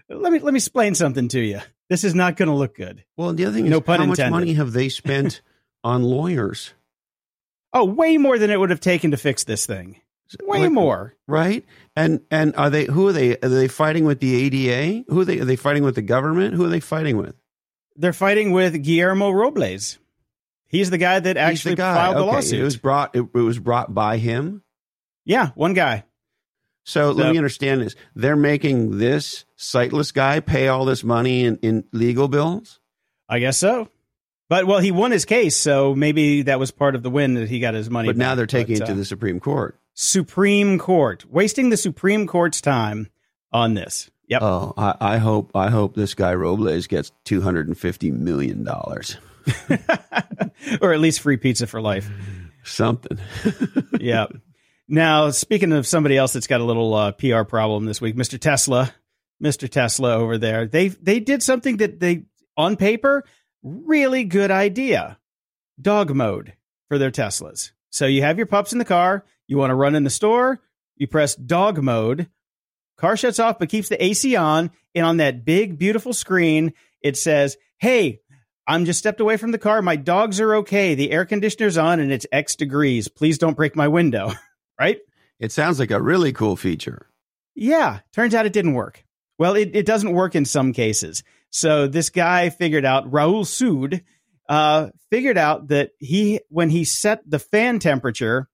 let me explain something to you. This is not going to look good. Well, the other thing No is, pun how much intended. money have they spent on lawyers? Oh, way more than it would have taken to fix this thing. Way Like, more. right? And are they? Who are they? Are they fighting with the ADA? Who are they? Are they fighting with the government? Who are they fighting with? They're fighting with Guillermo Robles. He's the guy that He's the actually guy. filed the Okay, lawsuit. It was brought by him. Yeah, one guy. So let me understand this. They're making this sightless guy pay all this money in legal bills? I guess so. But, well, he won his case, so maybe that was part of the win that he got his money But now back. they're taking it to the Supreme Court. Supreme Court. Wasting the Supreme Court's time on this. Yep. Oh, I hope this guy Robles gets $250 million. Or at least free pizza for life. Something. Yeah. Now, speaking of somebody else that's got a little PR problem this week, Mr. Tesla over there, they did something that they, on paper, really good idea. Dog mode for their Teslas. So you have your pups in the car, you want to run in the store, you press dog mode, car shuts off but keeps the AC on, and on that big, beautiful screen, it says, hey, I'm just stepped away from the car, my dogs are okay, the air conditioner's on, and it's X degrees. Please don't break my window. Right? It sounds like a really cool feature. Yeah. Turns out it didn't work. Well, it doesn't work in some cases. So this guy figured out, Raul Sood, figured out that when he set the fan temperature,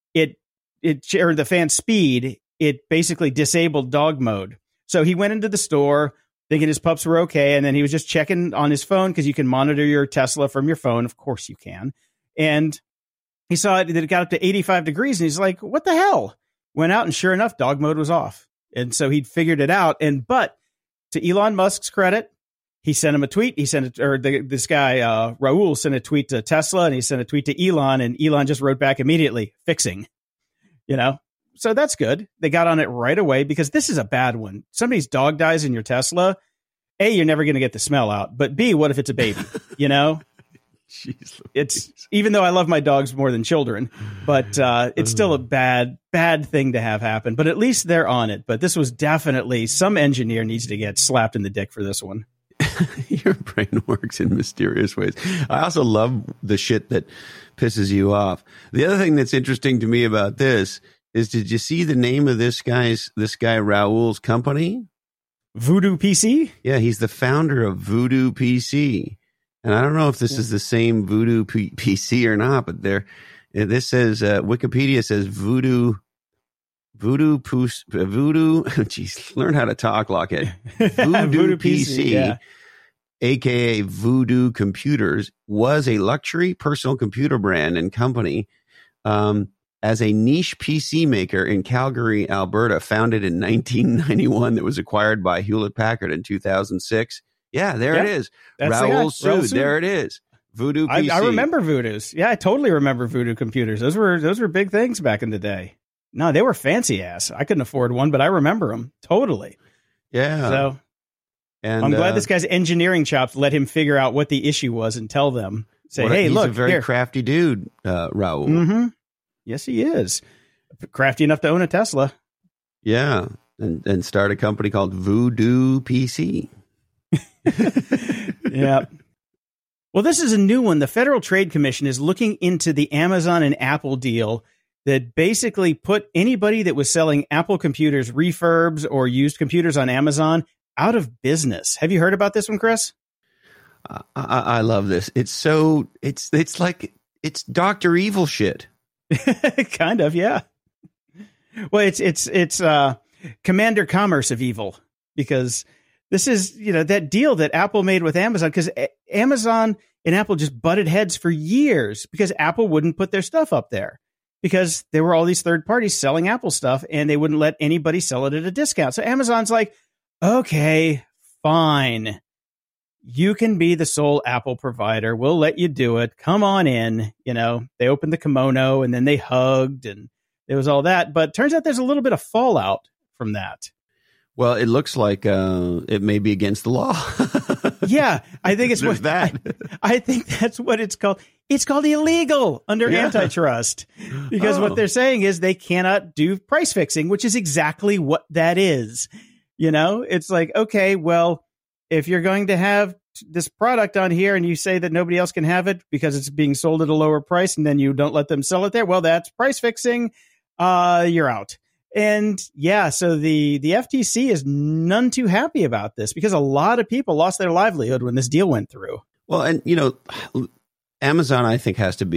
or the fan speed, it basically disabled dog mode. So he went into the store thinking his pups were okay. And then he was just checking on his phone because you can monitor your Tesla from your phone. Of course you can. And he saw that it got up to 85 degrees and he's like, what the hell? Went out and sure enough, dog mode was off. And so he'd figured it out. But to Elon Musk's credit, he sent him a tweet. This guy, Raul, sent a tweet to Tesla and he sent a tweet to Elon, and Elon just wrote back immediately, fixing, so that's good. They got on it right away because this is a bad one. Somebody's dog dies in your Tesla. A, you're never going to get the smell out, but B, what if it's a baby, Jeez, It's, even though I love my dogs more than children, but it's still a bad thing to have happen. But at least they're on it. But this was definitely, some engineer needs to get slapped in the dick for this one. Your brain works in mysterious ways. I also love the shit that pisses you off. The other thing that's interesting to me about this is, did you see the name of this guy Raul's company? Voodoo PC? Yeah, he's the founder of Voodoo PC. And I don't know if this is the same Voodoo PC or not, but this says, Wikipedia says Voodoo, geez, learn how to talk, Lockheed. Voodoo PC, yeah. AKA Voodoo Computers, was a luxury personal computer brand and company as a niche PC maker in Calgary, Alberta, founded in 1991 that was acquired by Hewlett-Packard in 2006. Yeah, there it is. Raul Sood. There it is. Voodoo PC. I remember Voodoos. Yeah, I totally remember Voodoo computers. Those were big things back in the day. No, they were fancy ass. I couldn't afford one, but I remember them totally. Yeah. So and I'm glad this guy's engineering chops let him figure out what the issue was and tell them. Say, hey, look, he's a very crafty dude, Raul. Mm-hmm. Yes, he is. Crafty enough to own a Tesla. Yeah, and start a company called Voodoo PC. Yeah. Well, this is a new one. The Federal Trade Commission is looking into the Amazon and Apple deal that basically put anybody that was selling Apple computers, refurbs, or used computers on Amazon out of business. Have you heard about this one, Chris? I love this. It's like it's Dr. Evil shit. Kind of, yeah. Well, it's Commander Commerce of Evil, because this is, that deal that Apple made with Amazon, because Amazon and Apple just butted heads for years because Apple wouldn't put their stuff up there because there were all these third parties selling Apple stuff and they wouldn't let anybody sell it at a discount. So Amazon's like, okay, fine. You can be the sole Apple provider. We'll let you do it. Come on in. They opened the kimono and then they hugged and there was all that. But turns out there's a little bit of fallout from that. Well, it looks like it may be against the law. Yeah, I think it's There's that. I think that's what it's called. It's called illegal under antitrust because what they're saying is they cannot do price fixing, which is exactly what that is. It's like, okay, well, if you're going to have this product on here and you say that nobody else can have it because it's being sold at a lower price and then you don't let them sell it there, well, that's price fixing. You're out. And yeah, so the FTC is none too happy about this because a lot of people lost their livelihood when this deal went through. Well, and Amazon, I think, has to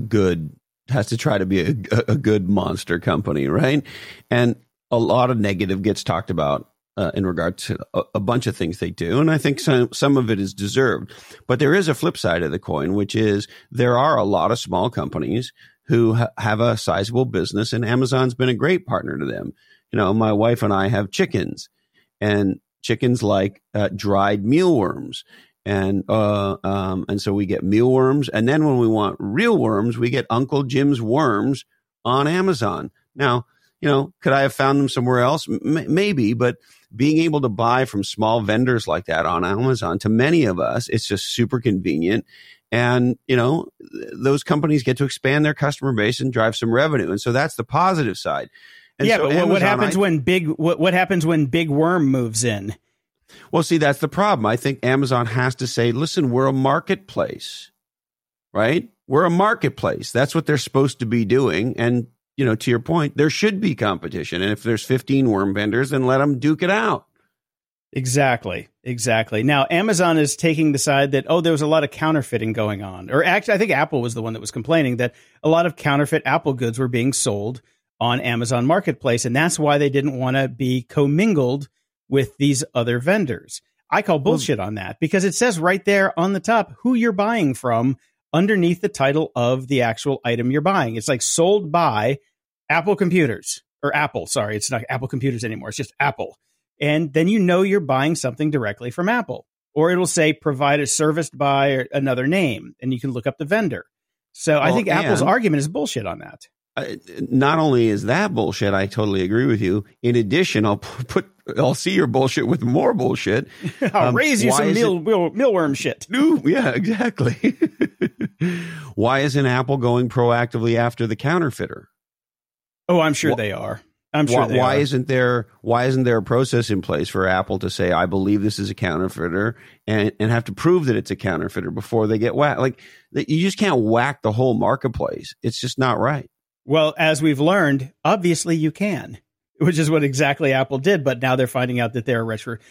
try to be a good monster company, right? And a lot of negative gets talked about in regard to a bunch of things they do. And I think some of it is deserved. But there is a flip side of the coin, which is there are a lot of small companies who have a sizable business, and Amazon's been a great partner to them. My wife and I have chickens, and chickens like dried mealworms. And so we get mealworms. And then when we want real worms, we get Uncle Jim's worms on Amazon. Now, could I have found them somewhere else? Maybe, but being able to buy from small vendors like that on Amazon, to many of us, it's just super convenient. And, those companies get to expand their customer base and drive some revenue. And so that's the positive side. And yeah, so but Amazon, what happens when Big Worm moves in? Well, see, that's the problem. I think Amazon has to say, listen, we're a marketplace, right? We're a marketplace. That's what they're supposed to be doing. And, to your point, there should be competition. And if there's 15 worm vendors, then let them duke it out. Exactly. Now, Amazon is taking the side that, there was a lot of counterfeiting going on. Or actually, I think Apple was the one that was complaining that a lot of counterfeit Apple goods were being sold on Amazon Marketplace. And that's why they didn't want to be commingled with these other vendors. I call bullshit on that because it says right there on the top who you're buying from underneath the title of the actual item you're buying. It's like sold by Apple Computers or Apple. Sorry, it's not Apple Computers anymore. It's just Apple. And then you're buying something directly from Apple. Or it'll say provided serviced by another name, and you can look up the vendor. So I think Apple's argument is bullshit on that. Not only is that bullshit, I totally agree with you. In addition, I'll see your bullshit with more bullshit. I'll raise you some mealworm shit. Yeah, exactly. Why isn't Apple going proactively after the counterfeiter? Oh, I'm sure they are. Why isn't there a process in place for Apple to say, I believe this is a counterfeiter and have to prove that it's a counterfeiter before they get whacked? Like, you just can't whack the whole marketplace. It's just not right. Well, as we've learned, obviously you can, which is what exactly Apple did. But now they're finding out that there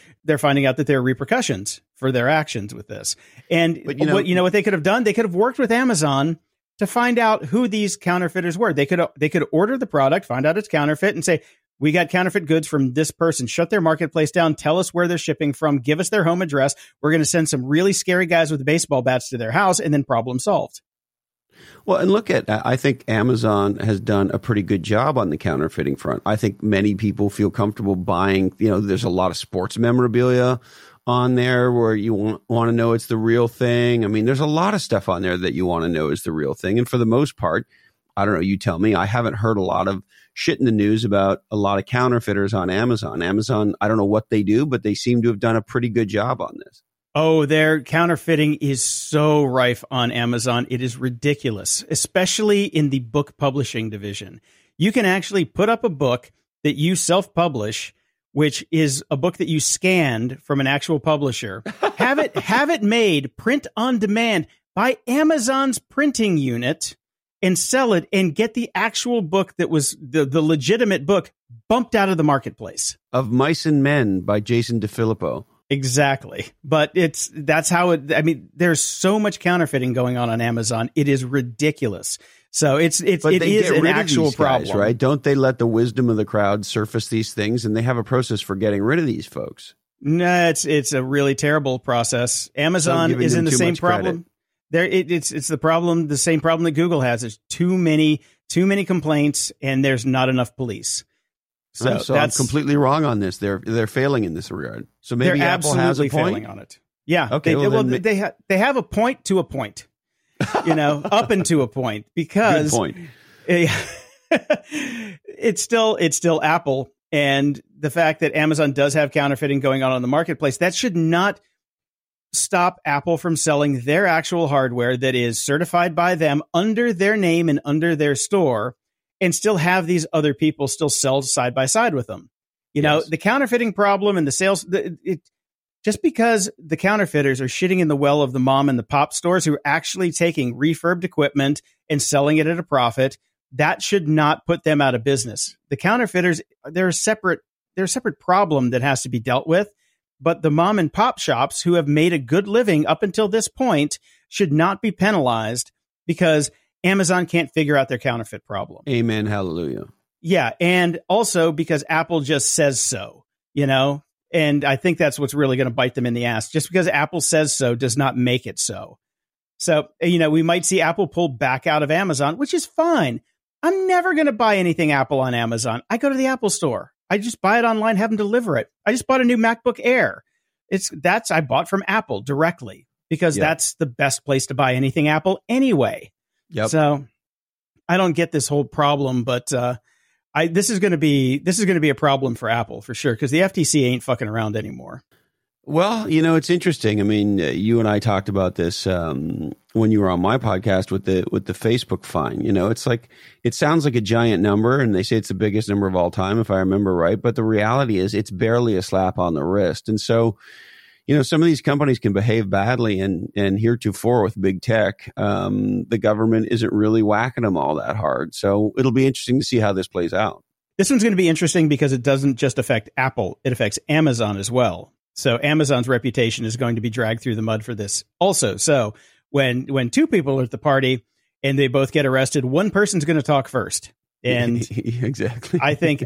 are repercussions for their actions with this. And what they could have done? They could have worked with Amazon to find out who these counterfeiters were. They could order the product, find out it's counterfeit, and say, we got counterfeit goods from this person. Shut their marketplace down. Tell us where they're shipping from. Give us their home address. We're going to send some really scary guys with baseball bats to their house, and then problem solved. Well, and I think Amazon has done a pretty good job on the counterfeiting front. I think many people feel comfortable buying, there's a lot of sports memorabilia on there where you want to know it's the real thing. I mean, there's a lot of stuff on there that you want to know is the real thing. And for the most part, I don't know, you tell me, I haven't heard a lot of shit in the news about a lot of counterfeiters on Amazon. Amazon, I don't know what they do, but they seem to have done a pretty good job on this. Oh, their counterfeiting is so rife on Amazon. It is ridiculous, especially in the book publishing division. You can actually put up a book that you self-publish, which is a book that you scanned from an actual publisher, have it made print on demand by Amazon's printing unit and sell it and get the actual book that was the legitimate book bumped out of the marketplace. Of Mice and Men by Jason DeFilippo. Exactly. But that's how there's so much counterfeiting going on Amazon. It is ridiculous. So it is an actual problem, right? Don't they let the wisdom of the crowd surface these things, and they have a process for getting rid of these folks? No, it's a really terrible process. Amazon is in the same problem. It's the problem, the same problem that Google has. There's too many complaints, and there's not enough police. So I'm completely wrong on this. They're failing in this regard. So maybe Apple has a point failing on it. Yeah. Okay. They have a point to a point. Up and to a point, because good point. It's still Apple, and the fact that Amazon does have counterfeiting going on the marketplace, that should not stop Apple from selling their actual hardware that is certified by them under their name and under their store, and still have these other people still sell side by side with them. You know, the counterfeiting problem and the sales, just because the counterfeiters are shitting in the well of the mom and the pop stores who are actually taking refurbed equipment and selling it at a profit, that should not put them out of business. The counterfeiters, they're a separate problem that has to be dealt with. But the mom and pop shops who have made a good living up until this point should not be penalized because Amazon can't figure out their counterfeit problem. Amen. Hallelujah. Yeah. And also because Apple just says so, you know, and I think that's what's really going to bite them in the ass. Just because Apple says so does not make it so. So, you know, we might see Apple pull back out of Amazon, which is fine. I'm never going to buy anything Apple on Amazon. I go to the Apple store. I just buy it online, have them deliver it. I just bought a new MacBook Air. I bought from Apple directly because that's the best place to buy anything Apple anyway. Yep. So I don't get this whole problem, but this is going to be a problem for Apple for sure because the FTC ain't fucking around anymore. Well, you know, it's interesting. I mean, you and I talked about this when you were on my podcast with the Facebook fine. You know, it's like, it sounds like a giant number, and they say it's the biggest number of all time, if I remember right. But the reality is, it's barely a slap on the wrist. And so, you know, some of these companies can behave badly, and heretofore with big tech, the government isn't really whacking them all that hard. So it'll be interesting to see how this plays out. This one's going to be interesting because it doesn't just affect Apple; it affects Amazon as well. So Amazon's reputation is going to be dragged through the mud for this also. So when two people are at the party and they both get arrested, one person's going to talk first. And exactly. I think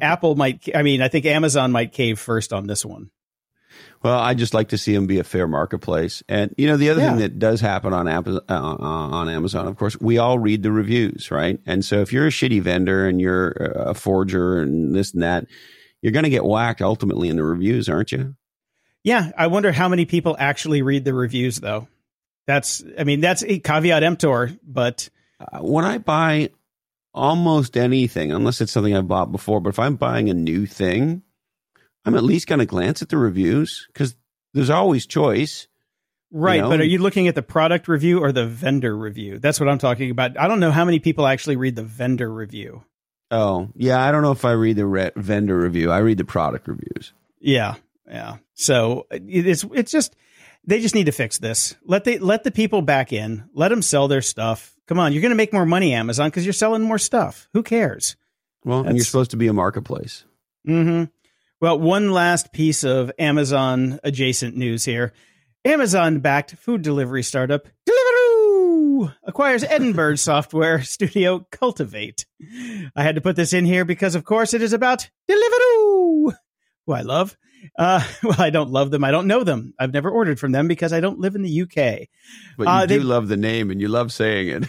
Amazon might cave first on this one. Well, I just like to see them be a fair marketplace. And, you know, the other thing that does happen on Amazon, of course, we all read the reviews, right? And so if you're a shitty vendor and you're a forger and this and that, you're going to get whacked ultimately in the reviews, aren't you? Yeah, I wonder how many people actually read the reviews, though. That's a caveat emptor, but when I buy almost anything, unless it's something I've bought before, but if I'm buying a new thing, I'm at least going to glance at the reviews because there's always choice. Right, you know? But are you looking at the product review or the vendor review? That's what I'm talking about. I don't know how many people actually read the vendor review. Oh, yeah, I don't know if I read the vendor review. I read the product reviews. Yeah. Yeah. So it's just, they just need to fix this. Let the people back in, let them sell their stuff. Come on. You're going to make more money, Amazon, because you're selling more stuff. Who cares? Well, and you're supposed to be a marketplace. Mm-hmm. Well, one last piece of Amazon adjacent news here. Amazon backed food delivery startup Deliveroo acquires Edinburgh software studio Cultivate. I had to put this in here because, of course, it is about Deliveroo, who I love. Well, I don't love them. I don't know them. I've never ordered from them because I don't live in the UK. But you do love the name and you love saying it.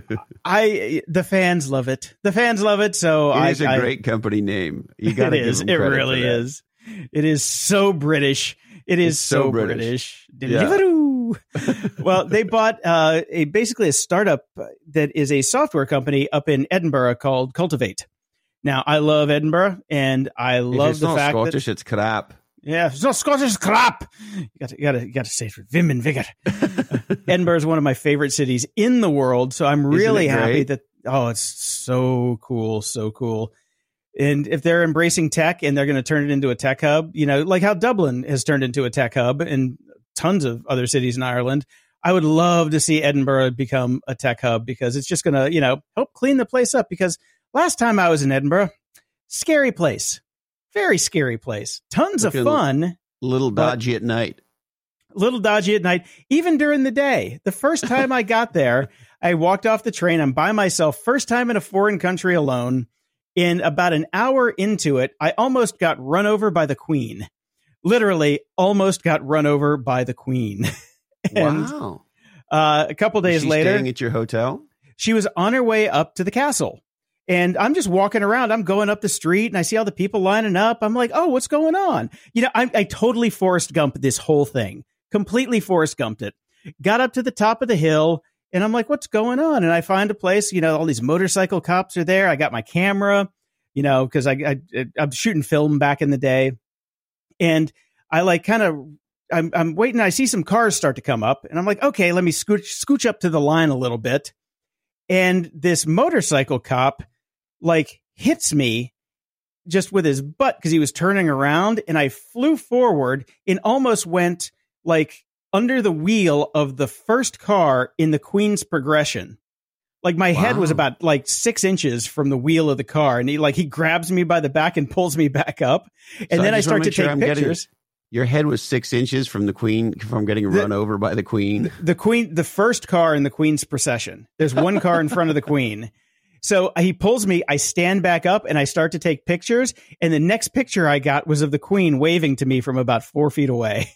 The fans love it. The fans love it. So it's a great company name. You got to give them credit. It really is. It is so British. It's so British. Deliveroo. Yeah. Well, they bought basically a startup that is a software company up in Edinburgh called Cultivate. Now, I love Edinburgh, and I love the fact that... Scottish, it's crap. Yeah, it's not Scottish crap. You got to say it with vim and vigor. Edinburgh is one of my favorite cities in the world, so I'm really happy that... Oh, it's so cool, so cool. And if they're embracing tech and they're going to turn it into a tech hub, you know, like how Dublin has turned into a tech hub and tons of other cities in Ireland, I would love to see Edinburgh become a tech hub because it's just going to, you know, help clean the place up because... Last time I was in Edinburgh, scary place, very scary place. Tons of fun. Little dodgy at night. Little dodgy at night, even during the day. The first time I got there, I walked off the train. I'm by myself. First time in a foreign country alone. In about an hour into it, I almost got run over by the Queen. Literally almost got run over by the Queen. And, wow. A couple days later. Staying at your hotel? She was on her way up to the castle. And I'm just walking around. I'm going up the street and I see all the people lining up. I'm like, oh, what's going on? You know, I totally Forrest Gumped this whole thing. Completely Forrest Gumped it. Got up to the top of the hill and I'm like, what's going on? And I find a place, you know, all these motorcycle cops are there. I got my camera, you know, because I'm shooting film back in the day. And I like kind of, I'm waiting. I see some cars start to come up and I'm like, okay, let me scooch up to the line a little bit. And this motorcycle cop like hits me just with his butt because he was turning around, and I flew forward and almost went like under the wheel of the first car in the Queen's progression. Like my head was about like 6 inches from the wheel of the car, and he grabs me by the back and pulls me back up, and then I start to take pictures. Your head was 6 inches from the Queen, from getting run over by the Queen. The first car in the Queen's procession. There's one car in front of the Queen. So he pulls me, I stand back up, and I start to take pictures, and the next picture I got was of the Queen waving to me from about 4 feet away.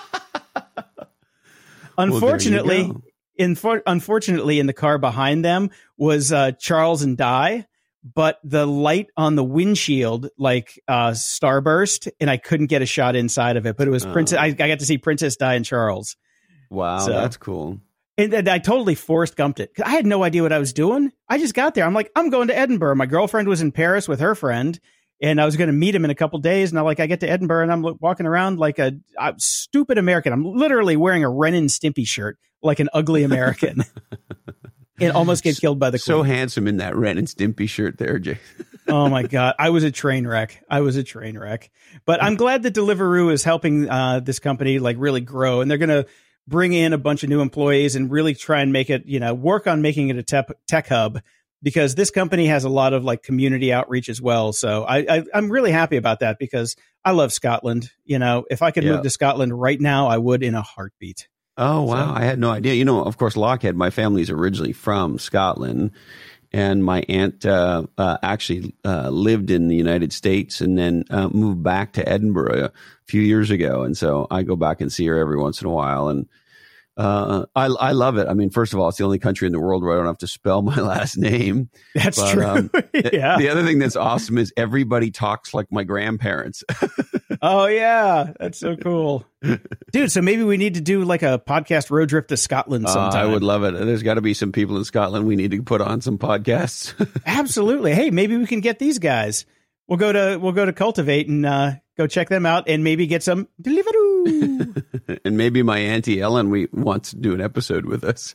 Unfortunately, unfortunately, in the car behind them was Charles and Di, but the light on the windshield starburst, and I couldn't get a shot inside of it. But it was Princess. I got to see Princess Di and Charles. Wow, so, that's cool. And I totally Forrest Gumped it. I had no idea what I was doing. I just got there. I'm like, I'm going to Edinburgh. My girlfriend was in Paris with her friend, and I was going to meet him in a couple days. And I get to Edinburgh, and I'm walking around like a stupid American. I'm literally wearing a Ren and Stimpy shirt, like an ugly American. And almost get killed by the Queen. So handsome in that Ren and Stimpy shirt there, Jay. Oh, my God. I was a train wreck. But I'm glad that Deliveroo is helping this company really grow. And they're going to bring in a bunch of new employees and really try and make it, work on making it a tech hub, because this company has a lot of community outreach as well. So I'm really happy about that, because I love Scotland. If I could move to Scotland right now, I would in a heartbeat. Oh, wow. So, I had no idea. Of course, Lochhead, my family's originally from Scotland, and my aunt actually lived in the United States and then moved back to Edinburgh a few years ago. And so I go back and see her every once in a while. And I love it. I mean, first of all, it's the only country in the world where I don't have to spell my last name. That's true. Yeah. The other thing that's awesome is everybody talks like my grandparents. Oh, yeah. That's so cool. Dude, so maybe we need to do a podcast road trip to Scotland sometime. I would love it. There's got to be some people in Scotland we need to put on some podcasts. Absolutely. Hey, maybe we can get these guys. We'll go to Cultivate and go check them out and maybe get some Deliveroo. And maybe my Auntie Ellen wants to do an episode with us.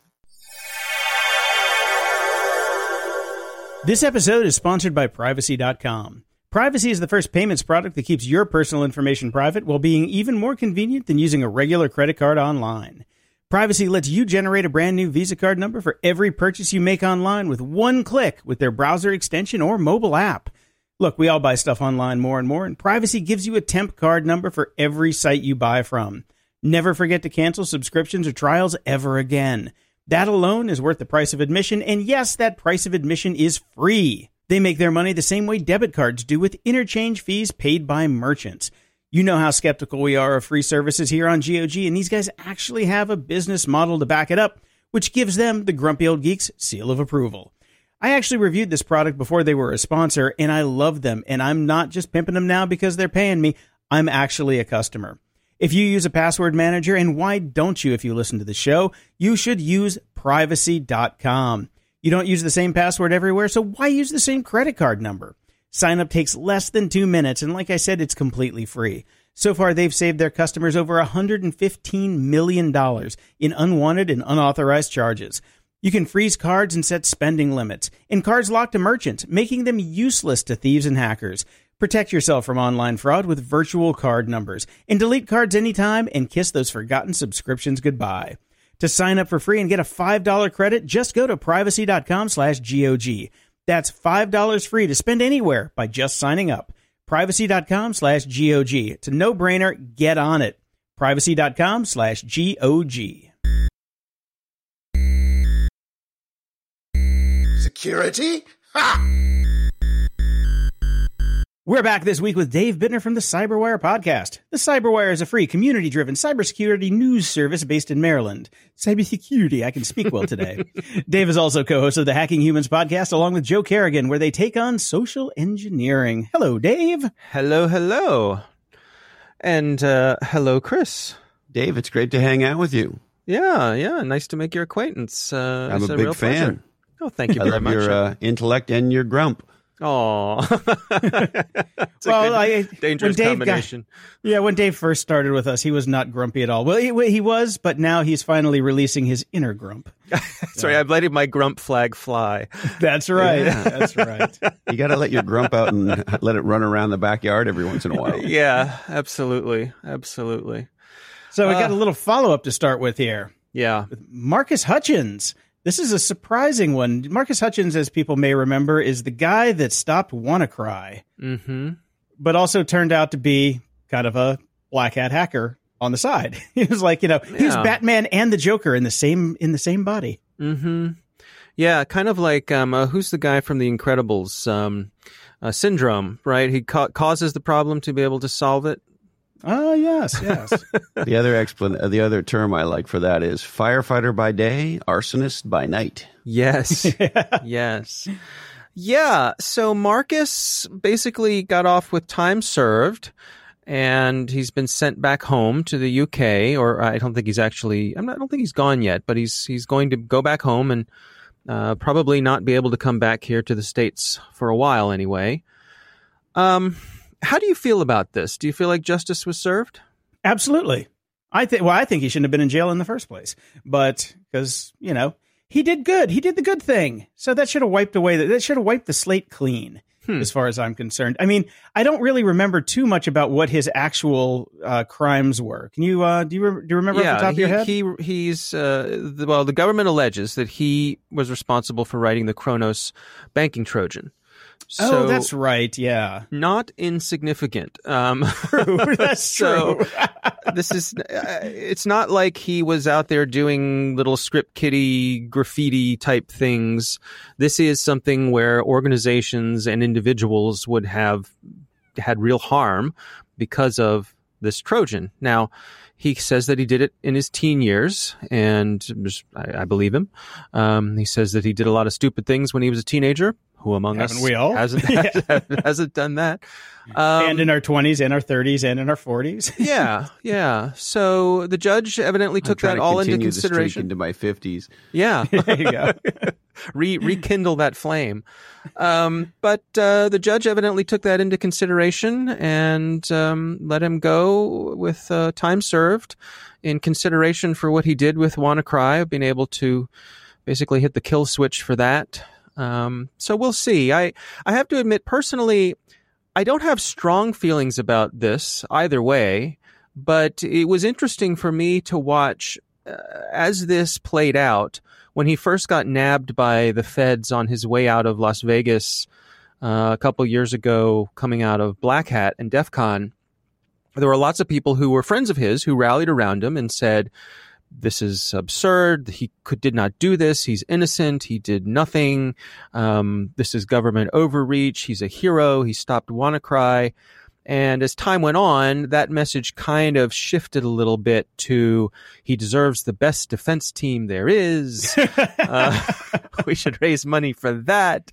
This episode is sponsored by Privacy.com. Privacy is the first payments product that keeps your personal information private while being even more convenient than using a regular credit card online. Privacy lets you generate a brand new Visa card number for every purchase you make online with one click with their browser extension or mobile app. Look, we all buy stuff online more and more, and Privacy gives you a temp card number for every site you buy from. Never forget to cancel subscriptions or trials ever again. That alone is worth the price of admission, and yes, that price of admission is free. They make their money the same way debit cards do, with interchange fees paid by merchants. You know how skeptical we are of free services here on GOG, and these guys actually have a business model to back it up, which gives them the Grumpy Old Geeks seal of approval. I actually reviewed this product before they were a sponsor, and I love them, and I'm not just pimping them now because they're paying me. I'm actually a customer. If you use a password manager, and why don't you if you listen to the show, you should use Privacy.com. You don't use the same password everywhere, so why use the same credit card number? Sign up takes less than 2 minutes, and like I said, it's completely free. So far, they've saved their customers over $115 million in unwanted and unauthorized charges. You can freeze cards and set spending limits, and cards locked to merchants, making them useless to thieves and hackers. Protect yourself from online fraud with virtual card numbers, and delete cards anytime and kiss those forgotten subscriptions goodbye. To sign up for free and get a $5 credit, just go to privacy.com/GOG. That's $5 free to spend anywhere by just signing up. Privacy.com/GOG. It's a no-brainer. Get on it. Privacy.com/GOG. Security? Ha! We're back this week with Dave Bittner from the Cyberwire podcast. The Cyberwire is a free, community-driven cybersecurity news service based in Maryland. Cybersecurity, I can speak well today. Dave is also co-host of the Hacking Humans podcast, along with Joe Kerrigan, where they take on social engineering. Hello, Dave. Hello. And hello, Chris. Dave, it's great to hang out with you. Yeah. Nice to make your acquaintance. I'm a big fan. Oh, thank you very much. I love your intellect and your grump. Oh, dangerous combination. When Dave first started with us, he was not grumpy at all. Well, he was, but now he's finally releasing his inner grump. Sorry, I've letting my grump flag fly. That's right. Yeah. That's right. You got to let your grump out and let it run around the backyard every once in a while. Yeah, absolutely. So we got a little follow-up to start with here. Yeah. Marcus Hutchins. This is a surprising one. Marcus Hutchins, as people may remember, is the guy that stopped WannaCry, but also turned out to be kind of a black hat hacker on the side. He was like, he was Batman and the Joker in the same body. Mm-hmm. Yeah, kind of like who's the guy from The Incredibles? Syndrome, right? He causes the problem to be able to solve it. Oh, yes. The other term I like for that is firefighter by day, arsonist by night. Yes. Yes. Yeah. So Marcus basically got off with time served, and he's been sent back home to the UK, or I don't think he's gone yet, but he's going to go back home and probably not be able to come back here to the States for a while anyway. How do you feel about this? Do you feel like justice was served? Absolutely. I think he shouldn't have been in jail in the first place. But because, he did good. He did the good thing. So that should have wiped the slate clean, as far as I'm concerned. I mean, I don't really remember too much about what his actual crimes were. Can you do you remember off the top of your head? The government alleges that he was responsible for writing the Kronos banking Trojan. So, that's right. Yeah. Not insignificant. True. That's true. This is, it's not like he was out there doing little script kiddie graffiti type things. This is something where organizations and individuals would have had real harm because of this Trojan. Now, he says that he did it in his teen years, and I believe him. He says that he did a lot of stupid things when he was a teenager. Who among us we all? hasn't done that? And in our 20s and our 30s and in our 40s. Yeah. So the judge evidently took that all into consideration. Into my 50s. Yeah. There you go. Rekindle that flame. But the judge evidently took that into consideration and let him go with time served in consideration for what he did with WannaCry, being able to basically hit the kill switch for that. So we'll see. I have to admit, personally, I don't have strong feelings about this either way, but it was interesting for me to watch as this played out. When he first got nabbed by the feds on his way out of Las Vegas a couple years ago, coming out of Black Hat and DEF CON, there were lots of people who were friends of his who rallied around him and said, this is absurd. He did not do this. He's innocent. He did nothing. This is government overreach. He's a hero. He stopped WannaCry. And as time went on, that message kind of shifted a little bit to he deserves the best defense team there is. We should raise money for that.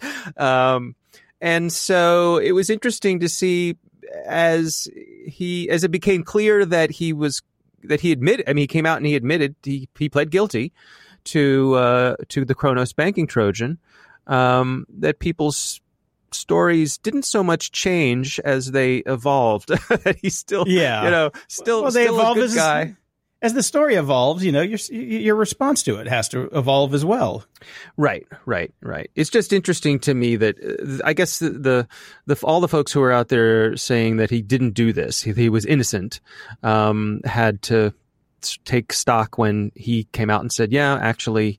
And so it was interesting to see as it became clear that he admitted, he came out and he admitted he pled guilty to the Kronos banking Trojan, that people's stories didn't so much change as they evolved. That he's still, still a good guy. As the story evolves, your response to it has to evolve as well. Right. It's just interesting to me that I guess the all the folks who are out there saying that he didn't do this, he was innocent, had to take stock when he came out and said, "Yeah, actually,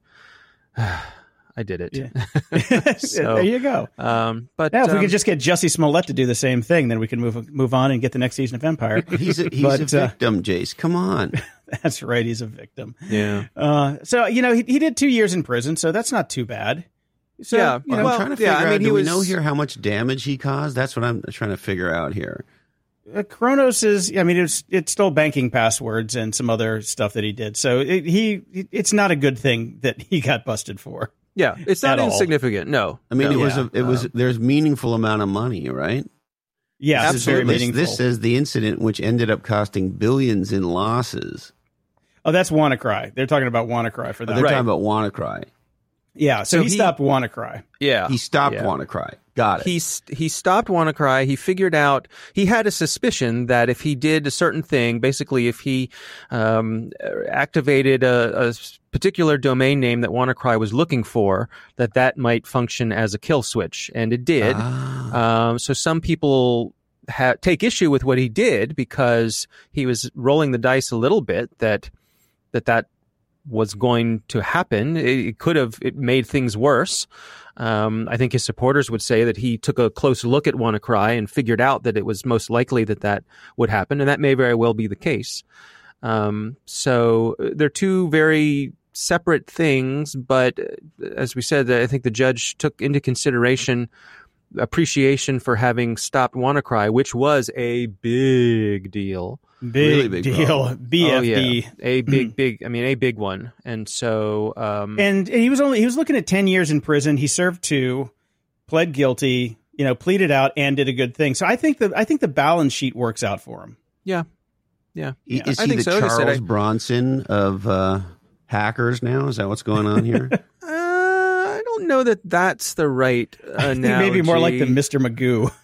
I did it." Yeah. So, there you go. But now, if we could just get Jussie Smollett to do the same thing, then we can move on and get the next season of Empire. He's a victim, Jace. Come on. That's right. He's a victim. Yeah. So he did 2 years in prison, so that's not too bad. So, yeah. I'm trying to figure out. Do we know here how much damage he caused? That's what I'm trying to figure out here. Kronos is, it stole banking passwords and some other stuff that he did. So it's not a good thing that he got busted for. Yeah, it's not insignificant. No, it was. There's meaningful amount of money, right? Yeah, absolutely. This says the incident, which ended up costing billions in losses. Oh, that's WannaCry. They're talking about WannaCry for that. They're talking about WannaCry. Yeah, so he stopped WannaCry. Yeah. He stopped WannaCry. Got it. He stopped WannaCry. He figured out, he had a suspicion that if he did a certain thing, basically if he activated a particular domain name that WannaCry was looking for, that might function as a kill switch. And it did. So some people take issue with what he did because he was rolling the dice a little bit that was going to happen. It made things worse. I think his supporters would say that he took a close look at WannaCry and figured out that it was most likely that would happen, and that may very well be the case. So they're two very separate things, but as we said, I think the judge took into consideration appreciation for having stopped WannaCry, which was a big deal. Really big deal. BFD. Oh, yeah. A big one. And so and he was looking at 10 years in prison. He served 2, pled guilty, pleaded out, and did a good thing. So I think the balance sheet works out for him. Yeah. Is he the Charles Bronson of hackers now? Is that what's going on here? I don't know that that's the right analogy. Maybe more like the Mr. Magoo.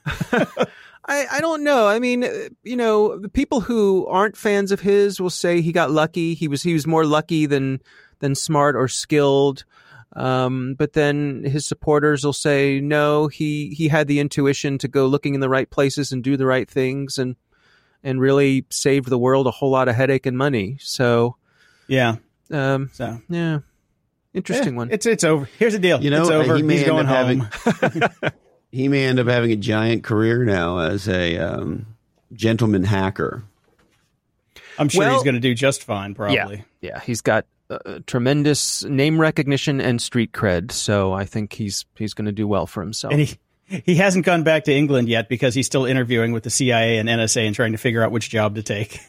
I don't know. I mean, the people who aren't fans of his will say he got lucky. He was more lucky than smart or skilled. But then his supporters will say, no, he had the intuition to go looking in the right places and do the right things and really saved the world a whole lot of headache and money. So, yeah. Yeah. Interesting one. It's over. Here's the deal. It's over. He's going home. He may end up having a giant career now as a gentleman hacker. I'm sure he's going to do just fine, probably. Yeah. He's got tremendous name recognition and street cred, so I think he's going to do well for himself. And he hasn't gone back to England yet because he's still interviewing with the CIA and NSA and trying to figure out which job to take.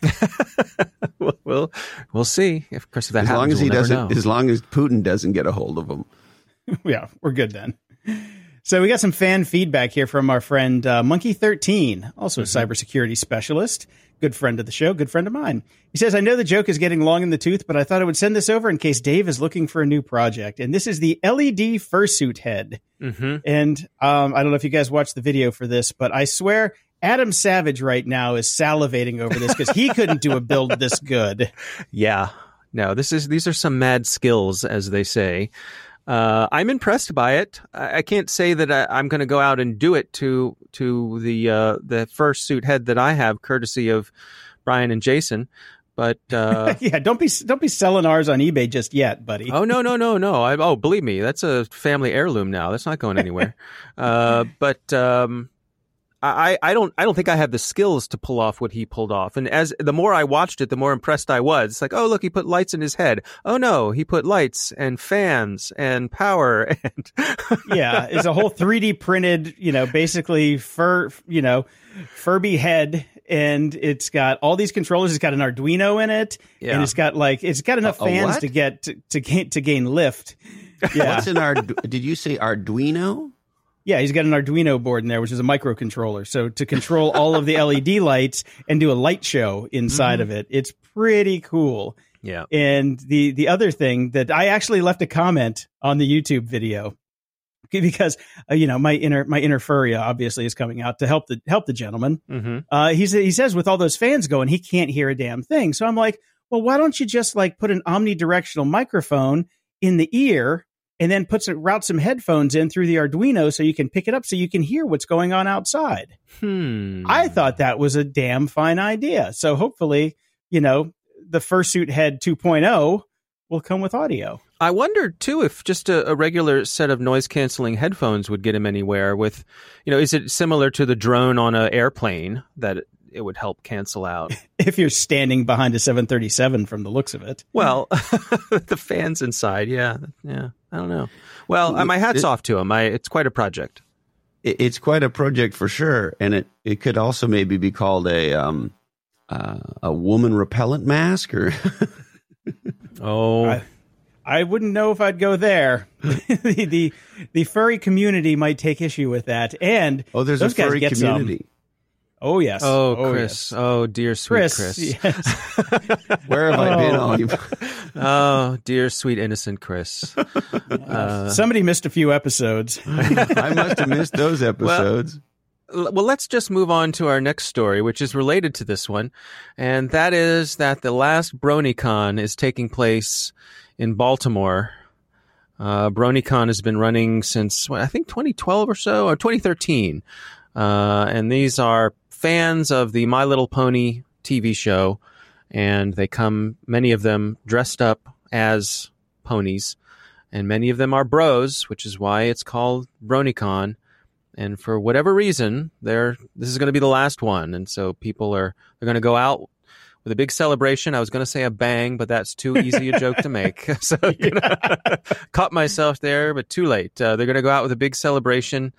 We'll see. Of course, if that happens, as long as Putin doesn't get a hold of him. Yeah, we're good then. So we got some fan feedback here from our friend Monkey13, also a cybersecurity specialist, good friend of the show, good friend of mine. He says, I know the joke is getting long in the tooth, but I thought I would send this over in case Dave is looking for a new project. And this is the LED fursuit head. Mm-hmm. And I don't know if you guys watched the video for this, but I swear Adam Savage right now is salivating over this because he couldn't do a build this good. Yeah. No, these are some mad skills, as they say. I'm impressed by it. I can't say that I'm going to go out and do it to the fursuit head that I have, courtesy of Brian and Jason. But yeah, don't be selling ours on eBay just yet, buddy. Oh no! Believe me, that's a family heirloom now. That's not going anywhere. I don't think I have the skills to pull off what he pulled off. And as the more I watched it, the more impressed I was. It's like, oh, look, he put lights in his head. Oh no, he put lights and fans and power and yeah, it's a whole 3D printed, basically Furby head, and it's got all these controllers. It's got an Arduino in it, and it's got enough fans to gain lift. Yeah. What's did you say Arduino? Yeah, he's got an Arduino board in there, which is a microcontroller. So to control all of the LED lights and do a light show inside of it, it's pretty cool. Yeah. And the other thing that I actually left a comment on the YouTube video because my inner furry obviously is coming out to help the gentleman. Mm-hmm. He says with all those fans going, he can't hear a damn thing. So I'm like, well, why don't you just put an omnidirectional microphone in the ear? And then route some headphones in through the Arduino so you can pick it up so you can hear what's going on outside. I thought that was a damn fine idea. So hopefully, the fursuit head 2.0 will come with audio. I wondered, too, if just a regular set of noise-canceling headphones would get him anywhere with, is it similar to the drone on an airplane that it would help cancel out? If you're standing behind a 737 from the looks of it. Well, the fans inside, yeah. I don't know. Well, my hat's off to him. It's quite a project. It's quite a project for sure, and it could also maybe be called a woman repellent mask, or. Oh, I wouldn't know if I'd go there. the furry community might take issue with that, and there's a furry community. Oh, yes. Oh, Chris. Yes. Oh, dear sweet Chris. Yes. Where have I been all you? Oh, dear, sweet, innocent Chris. Somebody missed a few episodes. I must have missed those episodes. Well, let's just move on to our next story, which is related to this one. And that is that the last BronyCon is taking place in Baltimore. BronyCon has been running since, I think, 2012 or so, or 2013. And these are fans of the My Little Pony TV show. And they come, many of them, dressed up as ponies. And many of them are bros, which is why it's called BronyCon. And for whatever reason, this is going to be the last one. And so they're going to go out with a big celebration. I was going to say a bang, but that's too easy a joke to make. So caught myself there, but too late. They're going to go out with a big celebration.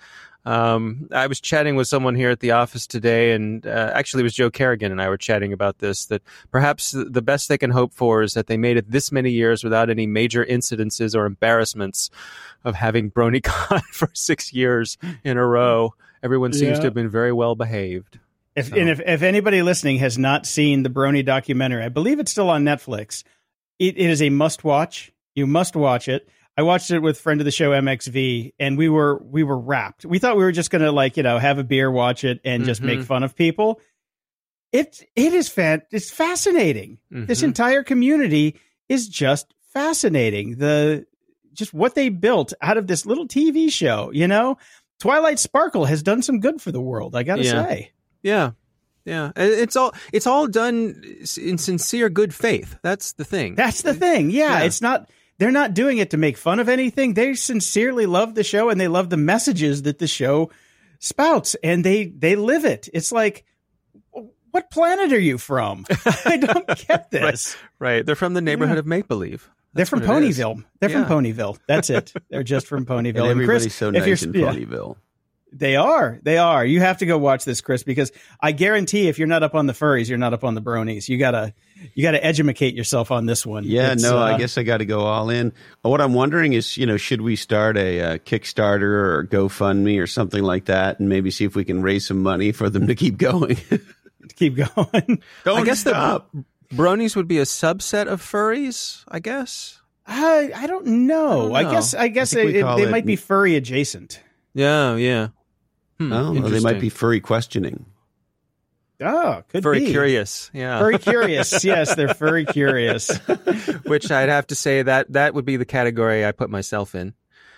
I was chatting with someone here at the office today, and actually it was Joe Kerrigan and I were chatting about this, that perhaps the best they can hope for is that they made it this many years without any major incidences or embarrassments of having BronyCon for 6 years in a row. Everyone seems to have been very well behaved. If anybody listening has not seen the Brony documentary, I believe it's still on Netflix. It is a must watch. You must watch it. I watched it with friend of the show MXV, and we were wrapped. We thought we were just going to have a beer, watch it, and just make fun of people. It's fascinating. Mm-hmm. This entire community is just fascinating. Just what they built out of this little TV show. Twilight Sparkle has done some good for the world, I got to say. Yeah. Yeah. It's all done in sincere good faith. That's the thing. Yeah. It's not. They're not doing it to make fun of anything. They sincerely love the show, and they love the messages that the show spouts, and they live it. It's like, what planet are you from? I don't get this. Right. They're from the neighborhood of make-believe. They're from Ponyville. They're from Ponyville. That's it. They're just from Ponyville. And everybody's Chris, so nice in Ponyville. They are. You have to go watch this, Chris, because I guarantee if you're not up on the furries, you're not up on the bronies. You gotta educate yourself on this one. Yeah, I guess I got to go all in. What I'm wondering is, should we start a Kickstarter or GoFundMe or something like that, and maybe see if we can raise some money for them to keep going? Keep going. I guess the bronies would be a subset of furries, I guess. I don't know. I guess they might be furry adjacent. Yeah. They might be furry questioning. Oh, could furry be. Curious. Yeah. Furry curious. Yes, they're furry curious. Which I'd have to say that would be the category I put myself in.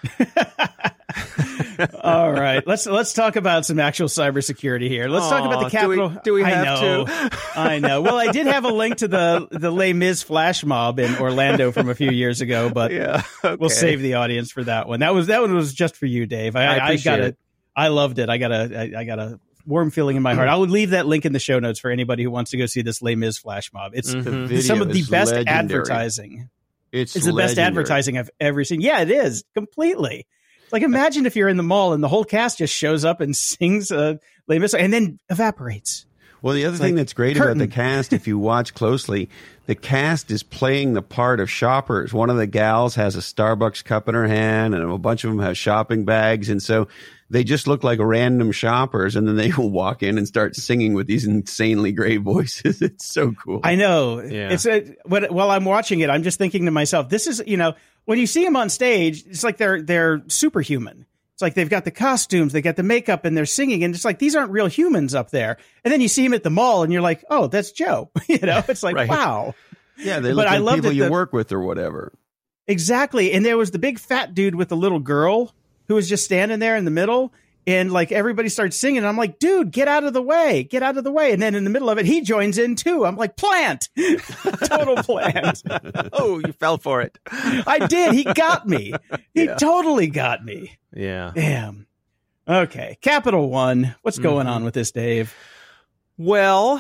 All right. Let's talk about some actual cybersecurity here. Let's talk about the Capitol. Do we have to? I know. Well, I did have a link to the Les Mis flash mob in Orlando from a few years ago, but we'll save the audience for that one. That one was just for you, Dave. I got it. I loved it. I got a warm feeling in my heart. I would leave that link in the show notes for anybody who wants to go see this Les Mis flash mob. It's some of the best advertising. It's the best advertising I've ever seen. Yeah, it is completely. Like, imagine if you're in the mall and the whole cast just shows up and sings Les Mis and then evaporates. Well, the other thing that's great about the cast, if you watch closely, the cast is playing the part of shoppers. One of the gals has a Starbucks cup in her hand, and a bunch of them have shopping bags. And so they just look like random shoppers, and then they will walk in and start singing with these insanely great voices. It's so cool. I know. Yeah. While I'm watching it, I'm just thinking to myself, this is, when you see them on stage, it's like they're superhuman. It's like they've got the costumes, they got the makeup, and they're singing, and it's like these aren't real humans up there. And then you see them at the mall, and you're like, oh, that's Joe. It's like, wow. Yeah, they look like people you work with or whatever. Exactly. And there was the big fat dude with the little girl who was just standing there in the middle, and like everybody starts singing, and I'm like, dude, get out of the way. And then in the middle of it, he joins in too. I'm like, plant. Total plant. Oh, you fell for it. I did. He got me. He totally got me. Yeah. Damn. Okay. Capital One. What's going on with this, Dave? Well,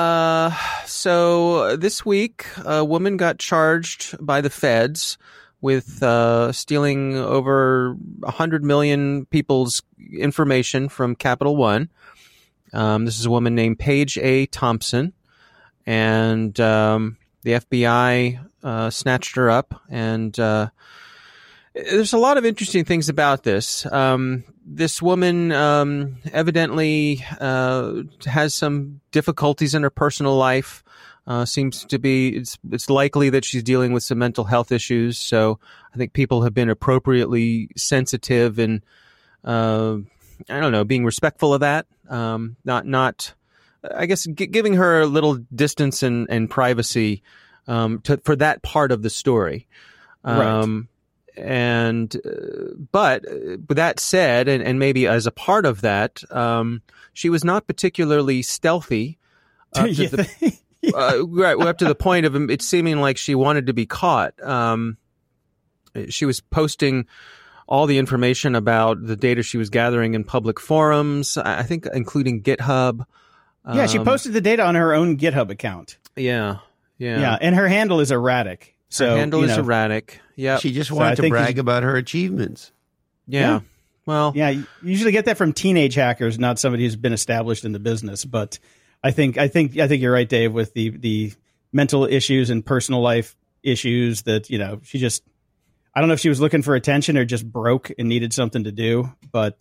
so this week, a woman got charged by the feds with stealing over 100 million people's information from Capital One. This is a woman named Paige A. Thompson, and the FBI snatched her up. And there's a lot of interesting things about this. This woman evidently has some difficulties in her personal life. Seems to be, it's likely that she's dealing with some mental health issues. So I think people have been appropriately sensitive and, being respectful of that. I guess giving her a little distance and privacy, for that part of the story. Right. But with that said, and maybe as a part of that, she was not particularly stealthy. Right, up to the point of it seeming like she wanted to be caught. She was posting all the information about the data she was gathering in public forums, I think including GitHub. Yeah, she posted the data on her own GitHub account. Yeah. And her handle is erratic. So her handle is erratic. Yeah, she just wanted to brag about her achievements. Yeah. Well, yeah, you usually get that from teenage hackers, not somebody who's been established in the business. But I think you're right, Dave, with the mental issues and personal life issues that, she just, I don't know if she was looking for attention or just broke and needed something to do. But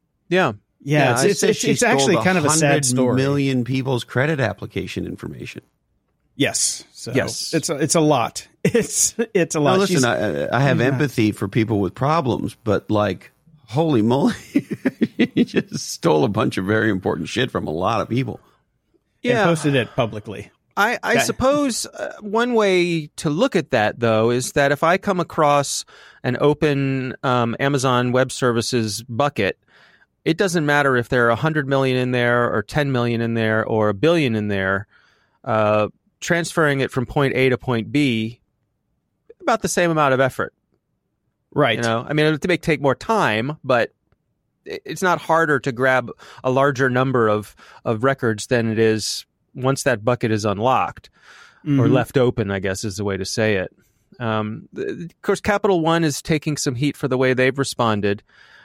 it's actually kind of a sad story. 100 million people's credit application information. Yes. So yes. It's a lot. It's a lot. Now, listen, I have empathy for people with problems, but like, holy moly, you just stole a bunch of very important shit from a lot of people. Yeah. And posted it publicly. I suppose one way to look at that, though, is that if I come across an open Amazon Web Services bucket, it doesn't matter if there are 100 million in there or 10 million in there or a billion in there. Transferring it from point A to point B, about the same amount of effort. Right. I mean, it may take more time, but it's not harder to grab a larger number of records than it is once that bucket is unlocked or left open, I guess is the way to say it. Of course, Capital One is taking some heat for the way they've responded.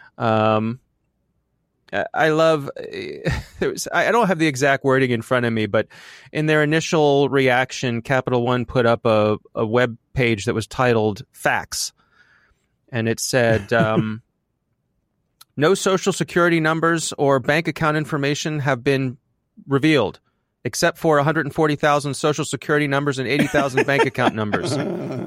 I love, I don't have the exact wording in front of me, but in their initial reaction, Capital One put up a web page that was titled Facts. And it said, no social security numbers or bank account information have been revealed, except for 140,000 social security numbers and 80,000 bank account numbers. And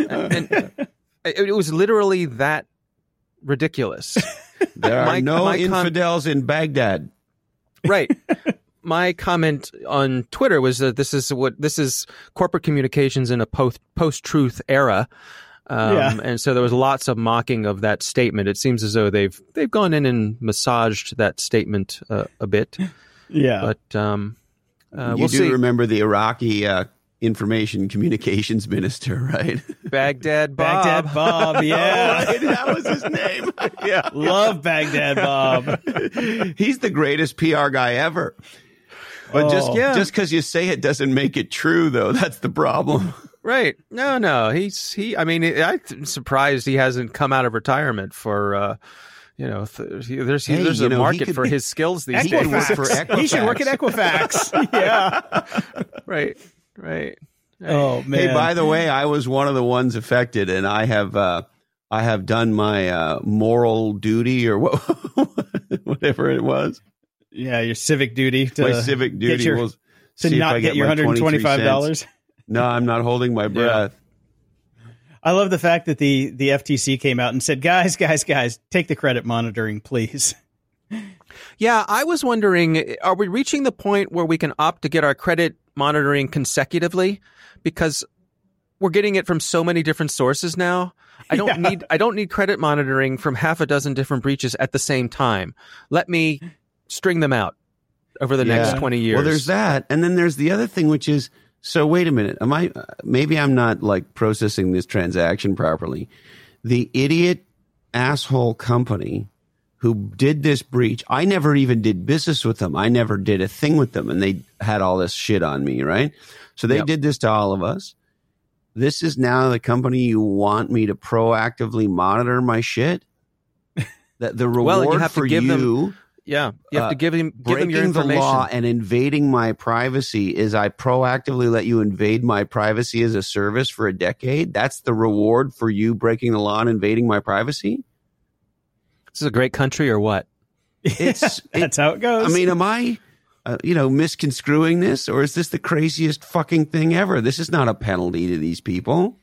it was literally that ridiculous. There are no infidels in Baghdad. Right. My comment on Twitter was that this is corporate communications in a post-truth era. And so there was lots of mocking of that statement. It seems as though they've gone in and massaged that statement a bit. Yeah. But you do remember the Iraqi information communications minister, right? Baghdad Bob. Baghdad Bob, yeah. Right, that was his name. Yeah. Love Baghdad Bob. He's the greatest PR guy ever. But just because you say it doesn't make it true, though. That's the problem. Right. No. I'm surprised he hasn't come out of retirement for, there's a market for his skills these days. He could work for Equifax. He should work at Equifax. Yeah. Right. Oh, man. Hey, by the way, I was one of the ones affected, and I have done my moral duty or whatever it was. Yeah, your civic duty. My civic duty was to not get your $125. No, I'm not holding my breath. Yeah. I love the fact that the FTC came out and said, guys, take the credit monitoring, please. Yeah, I was wondering, are we reaching the point where we can opt to get our credit monitoring consecutively? Because we're getting it from so many different sources now. I don't need credit monitoring from half a dozen different breaches at the same time. Let me string them out over the next 20 years. Well, there's that. And then there's the other thing, which is, so wait a minute. Maybe I'm not like processing this transaction properly. The idiot asshole company who did this breach, I never even did business with them. I never did a thing with them, and they had all this shit on me, right? So they did this to all of us. This is now the company you want me to proactively monitor my shit? That the reward for you... Yeah, you have to give them your information. Breaking the law and invading my privacy is I proactively let you invade my privacy as a service for a decade. That's the reward for you breaking the law and invading my privacy? This is a great country or what? That's how it goes. I mean, am I misconstruing this, or is this the craziest fucking thing ever? This is not a penalty to these people.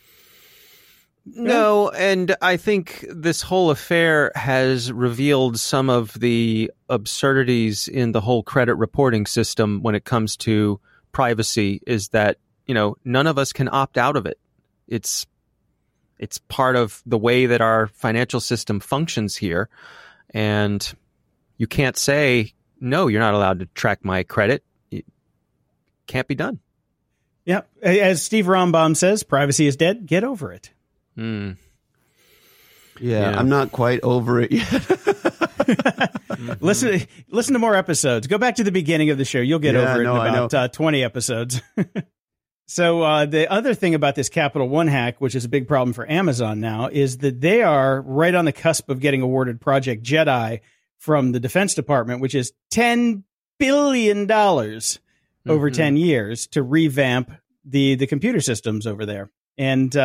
No, and I think this whole affair has revealed some of the absurdities in the whole credit reporting system when it comes to privacy, is that, none of us can opt out of it. It's part of the way that our financial system functions here. And you can't say, no, you're not allowed to track my credit. It can't be done. Yeah. As Steve Rombaum says, privacy is dead. Get over it. Yeah, I'm not quite over it yet. Listen to more episodes. Go back to the beginning of the show. You'll get over it in about 20 episodes. So the other thing about this Capital One hack, which is a big problem for Amazon now, is that they are right on the cusp of getting awarded Project Jedi from the Defense Department, which is $10 billion over 10 years to revamp the computer systems over there. And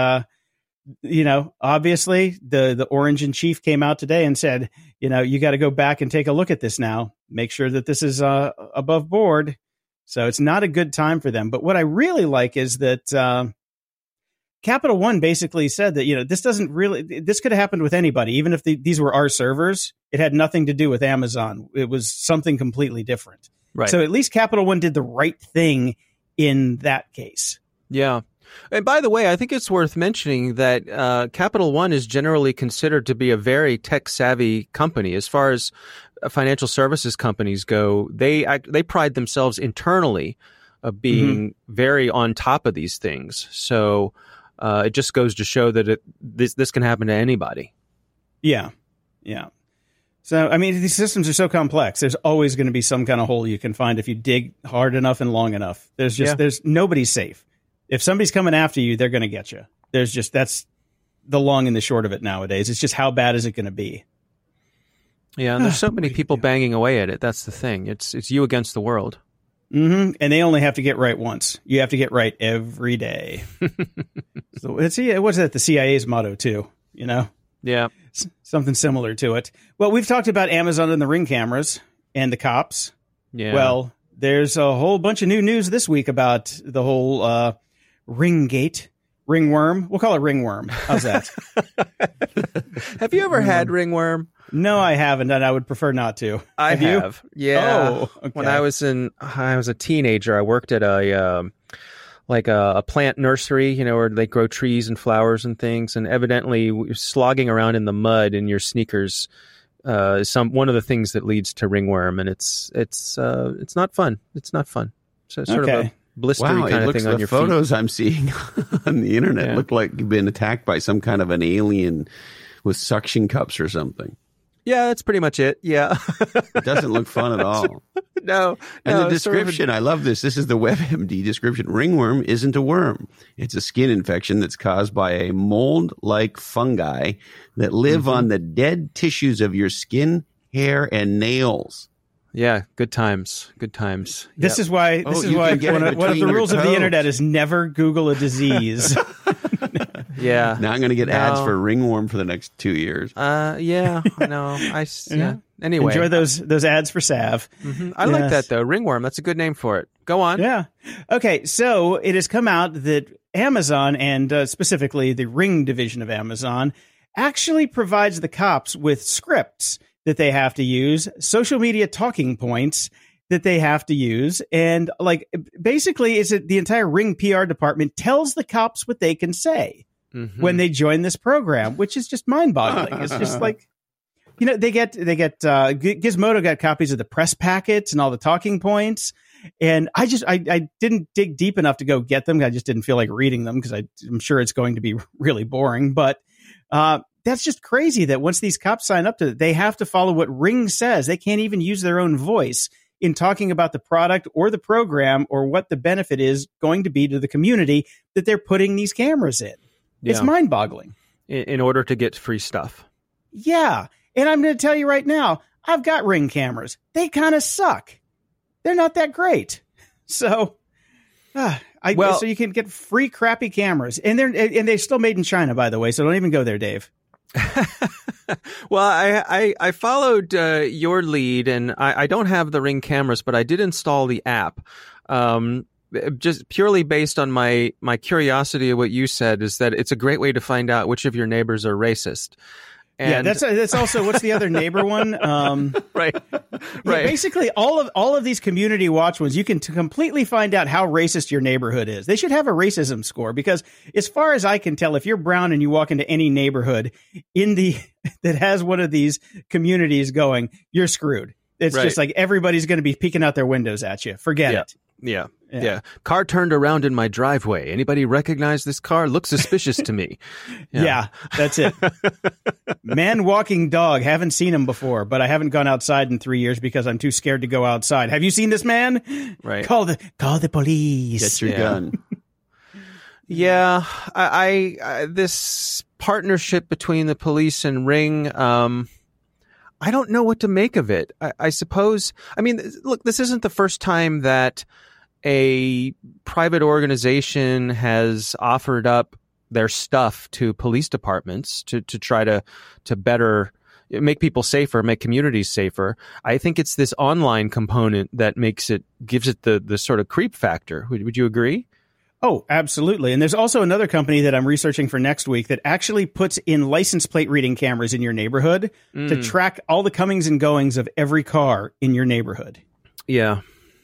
obviously the Orange in Chief came out today and said, you got to go back and take a look at this now. Make sure that this is above board. So it's not a good time for them. But what I really like is that Capital One basically said that, this could have happened with anybody. Even if these were our servers, it had nothing to do with Amazon. It was something completely different. Right. So at least Capital One did the right thing in that case. Yeah. And by the way, I think it's worth mentioning that Capital One is generally considered to be a very tech-savvy company. As far as financial services companies go, they pride themselves internally of being very on top of these things. So it just goes to show that this can happen to anybody. Yeah. So, I mean, these systems are so complex. There's always going to be some kind of hole you can find if you dig hard enough and long enough. There's nobody's safe. If somebody's coming after you, they're going to get you. That's the long and the short of it nowadays. It's just how bad is it going to be? Yeah, and there's so many people banging away at it. That's the thing. It's you against the world. And they only have to get right once. You have to get right every day. So what's that? The CIA's motto too, Yeah. Something similar to it. Well, we've talked about Amazon and the Ring cameras and the cops. Yeah. Well, there's a whole bunch of new news this week about the whole Ringgate, ringworm. We'll call it ringworm. How's that? Have you ever had ringworm? No, I haven't, and I would prefer not to. I have. Yeah. Oh, okay. When I was a teenager, I worked at a plant nursery, where they grow trees and flowers and things, and evidently slogging around in the mud in your sneakers is one of the things that leads to ringworm, and it's not fun. It's not fun. So it's sort of a blistery kind of thing on your feet. The photos I'm seeing on the internet look like you've been attacked by some kind of an alien with suction cups or something. Yeah, that's pretty much it. Yeah. It doesn't look fun at all. No. And the description, I love this. This is the WebMD description. Ringworm isn't a worm. It's a skin infection that's caused by a mold-like fungi that live on the dead tissues of your skin, hair, and nails. Yeah, good times. Good times. This is why one of the rules of the internet is never Google a disease. Yeah. Now I'm going to get ads for ringworm for the next 2 years. Yeah, I know. Anyway. Enjoy those ads for salve. I like that, though. Ringworm. That's a good name for it. Go on. Yeah. Okay. So it has come out that Amazon, and specifically the Ring division of Amazon, actually provides the cops with scripts that they have to use, social media talking points that they have to use. And basically the entire Ring PR department tells the cops what they can say when they join this program, which is just mind boggling. It's just they get Gizmodo got copies of the press packets and all the talking points. And I didn't dig deep enough to go get them. I just didn't feel like reading them because I'm sure it's going to be really boring, but, that's just crazy that once these cops sign up to it, they have to follow what Ring says. They can't even use their own voice in talking about the product or the program or what the benefit is going to be to the community that they're putting these cameras in. Yeah. It's mind-boggling. In order to get free stuff. Yeah. And I'm going to tell you right now, I've got Ring cameras. They kind of suck. They're not that great. So, so you can get free crappy cameras. And they're still made in China, by the way. So don't even go there, Dave. Well, I followed your lead, and I don't have the Ring cameras, but I did install the app. Just purely based on my curiosity of what you said, is that it's a great way to find out which of your neighbors are racist. And that's also, what's the other neighbor one? Right. Yeah, basically, all of these community watch ones, you can completely find out how racist your neighborhood is. They should have a racism score, because as far as I can tell, if you're brown and you walk into any neighborhood that has one of these communities going, you're screwed. It's just like everybody's going to be peeking out their windows at you. Forget it. Yeah. Car turned around in my driveway. Anybody recognize this car? Looks suspicious to me. Yeah, that's it. Man walking dog. Haven't seen him before, but I haven't gone outside in 3 years because I'm too scared to go outside. Have you seen this man? Right. Call the police. Get your gun. Yeah, I this partnership between the police and Ring, I don't know what to make of it. I suppose, I mean, look, this isn't the first time that a private organization has offered up their stuff to police departments to try to better make people safer, make communities safer. I think it's this online component that gives it the sort of creep factor. Would you agree? Oh, absolutely. And there's also another company that I'm researching for next week that actually puts in license plate reading cameras in your neighborhood to track all the comings and goings of every car in your neighborhood. Yeah.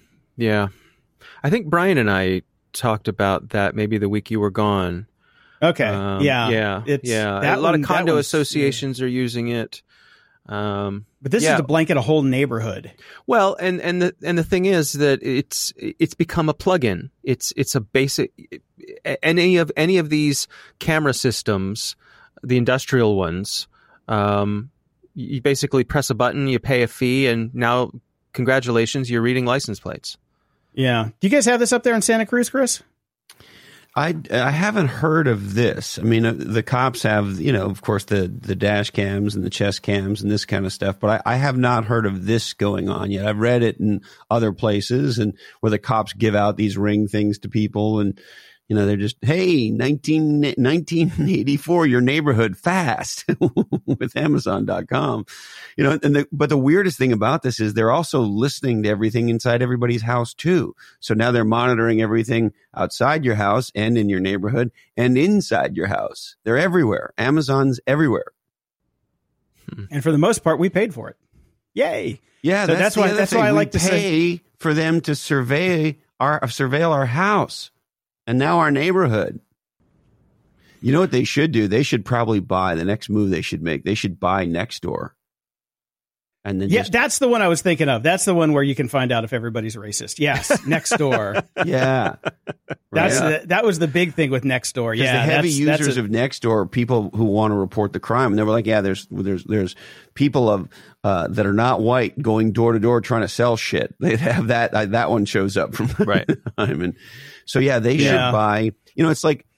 I think Brian and I talked about that maybe the week you were gone. Okay. A lot of condo associations are using it. But this is to blanket a whole neighborhood. Well, and the thing is that it's become a plug-in. It's a basic any of these camera systems, the industrial ones. You basically press a button, you pay a fee, and now congratulations, you're reading license plates. Yeah. Do you guys have this up there in Santa Cruz, Chris? I haven't heard of this. I mean, the cops have, of course, the dash cams and the chest cams and this kind of stuff, but I have not heard of this going on yet. I've read it in other places and where the cops give out these Ring things to people and, they're just, hey, 1984, your neighborhood fast with Amazon.com. But the weirdest thing about this is they're also listening to everything inside everybody's house too. So now they're monitoring everything outside your house and in your neighborhood and inside your house. They're everywhere. Amazon's everywhere. And for the most part, we paid for it. Yay. Yeah. So that's why I like to pay for them to surveil our house. And now our neighborhood. You know what they should do? They should probably buy the next move they should make. They should buy Nextdoor. And then that's the one I was thinking of. That's the one where you can find out if everybody's racist. Yes, Nextdoor. Yeah. That was the big thing with Nextdoor. Yeah. The heavy users of Nextdoor are people who want to report the crime. And they were like, yeah, there's people that are not white going door to door trying to sell shit. They have that one shows up from time to time. And so, yeah, they should buy, it's like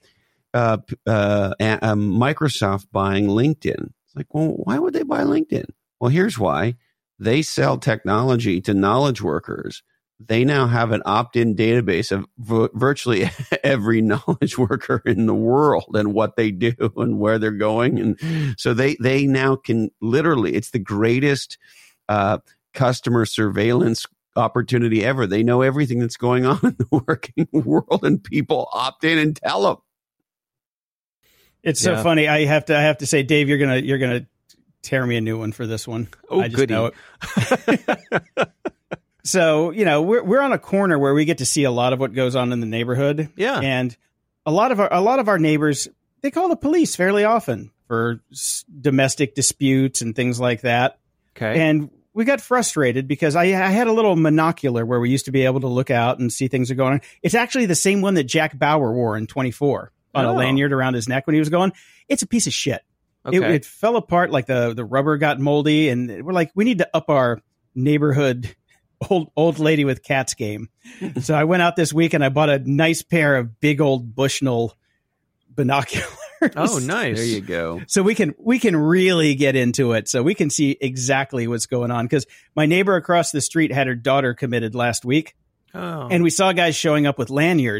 Microsoft buying LinkedIn. It's like, well, why would they buy LinkedIn? Well, here's why. They sell technology to knowledge workers. They now have an opt-in database of virtually every knowledge worker in the world and what they do and where they're going. And so they now can literally, it's the greatest customer surveillance opportunity ever. They know everything that's going on in the working world and people opt in and tell them. It's so funny. I have to say, Dave, you're gonna tear me a new one for this one. Oh, I just goody. know it. So, we're on a corner where we get to see a lot of what goes on in the neighborhood. Yeah. And a lot of our neighbors, they call the police fairly often for domestic disputes and things like that. Okay. And we got frustrated because I had a little monocular where we used to be able to look out and see things are going on. It's actually the same one that Jack Bauer wore in 24 on a lanyard around his neck when he was going. It's a piece of shit. Okay. It fell apart, like the rubber got moldy, and we're like, we need to up our neighborhood old lady with cats game. So I went out this week and I bought a nice pair of big old Bushnell binoculars. Oh, nice. There you go. So we can really get into it. So we can see exactly what's going on. Because my neighbor across the street had her daughter committed last week. Oh. And we saw guys showing up with lanyards.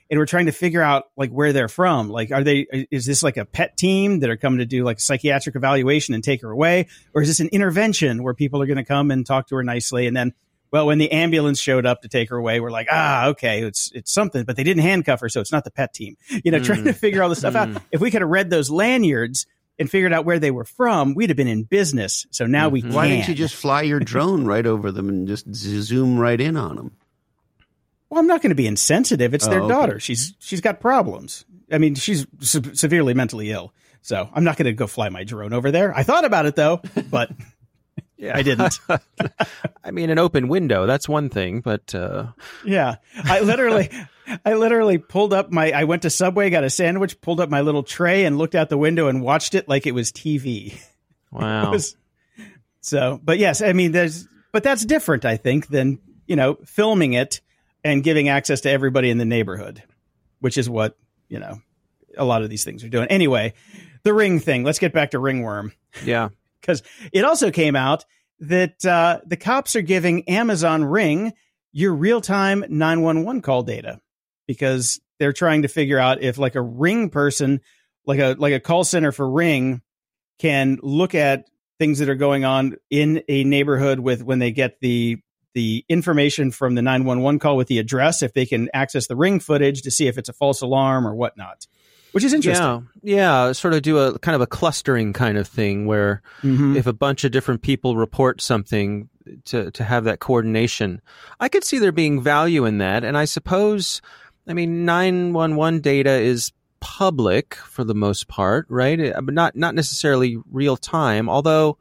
and we're trying to figure out like where they're from. Like, is this like a pet team that are coming to do like psychiatric evaluation and take her away? Or is this an intervention where people are going to come and talk to her nicely? And then, well, when the ambulance showed up to take her away, we're like, okay, it's something, but they didn't handcuff her. So it's not the pet team, trying to figure all this stuff out. If we could have read those lanyards and figured out where they were from, we'd have been in business. So now we can't. Why didn't you just fly your drone right over them and just zoom right in on them? Well, I'm not going to be insensitive. It's their daughter. She's got problems. I mean, she's severely mentally ill. So I'm not going to go fly my drone over there. I thought about it though, but yeah, I didn't. I mean, an open window, that's one thing, but yeah, I literally pulled up I went to Subway, got a sandwich, pulled up my little tray and looked out the window and watched it like it was TV. Wow. But yes, I mean, but that's different, I think, than, filming it and giving access to everybody in the neighborhood, which is what, a lot of these things are doing. Anyway, the Ring thing. Let's get back to Ringworm. Yeah. Because it also came out that the cops are giving Amazon Ring your real-time 911 call data because they're trying to figure out if like a Ring person, like a call center for Ring can look at things that are going on in a neighborhood when they get the information from the 911 call with the address, if they can access the Ring footage to see if it's a false alarm or whatnot, which is interesting. Yeah. Sort of do a kind of a clustering kind of thing where if a bunch of different people report something to have that coordination, I could see there being value in that. And I suppose, 911 data is public for the most part, right? But not necessarily real time, although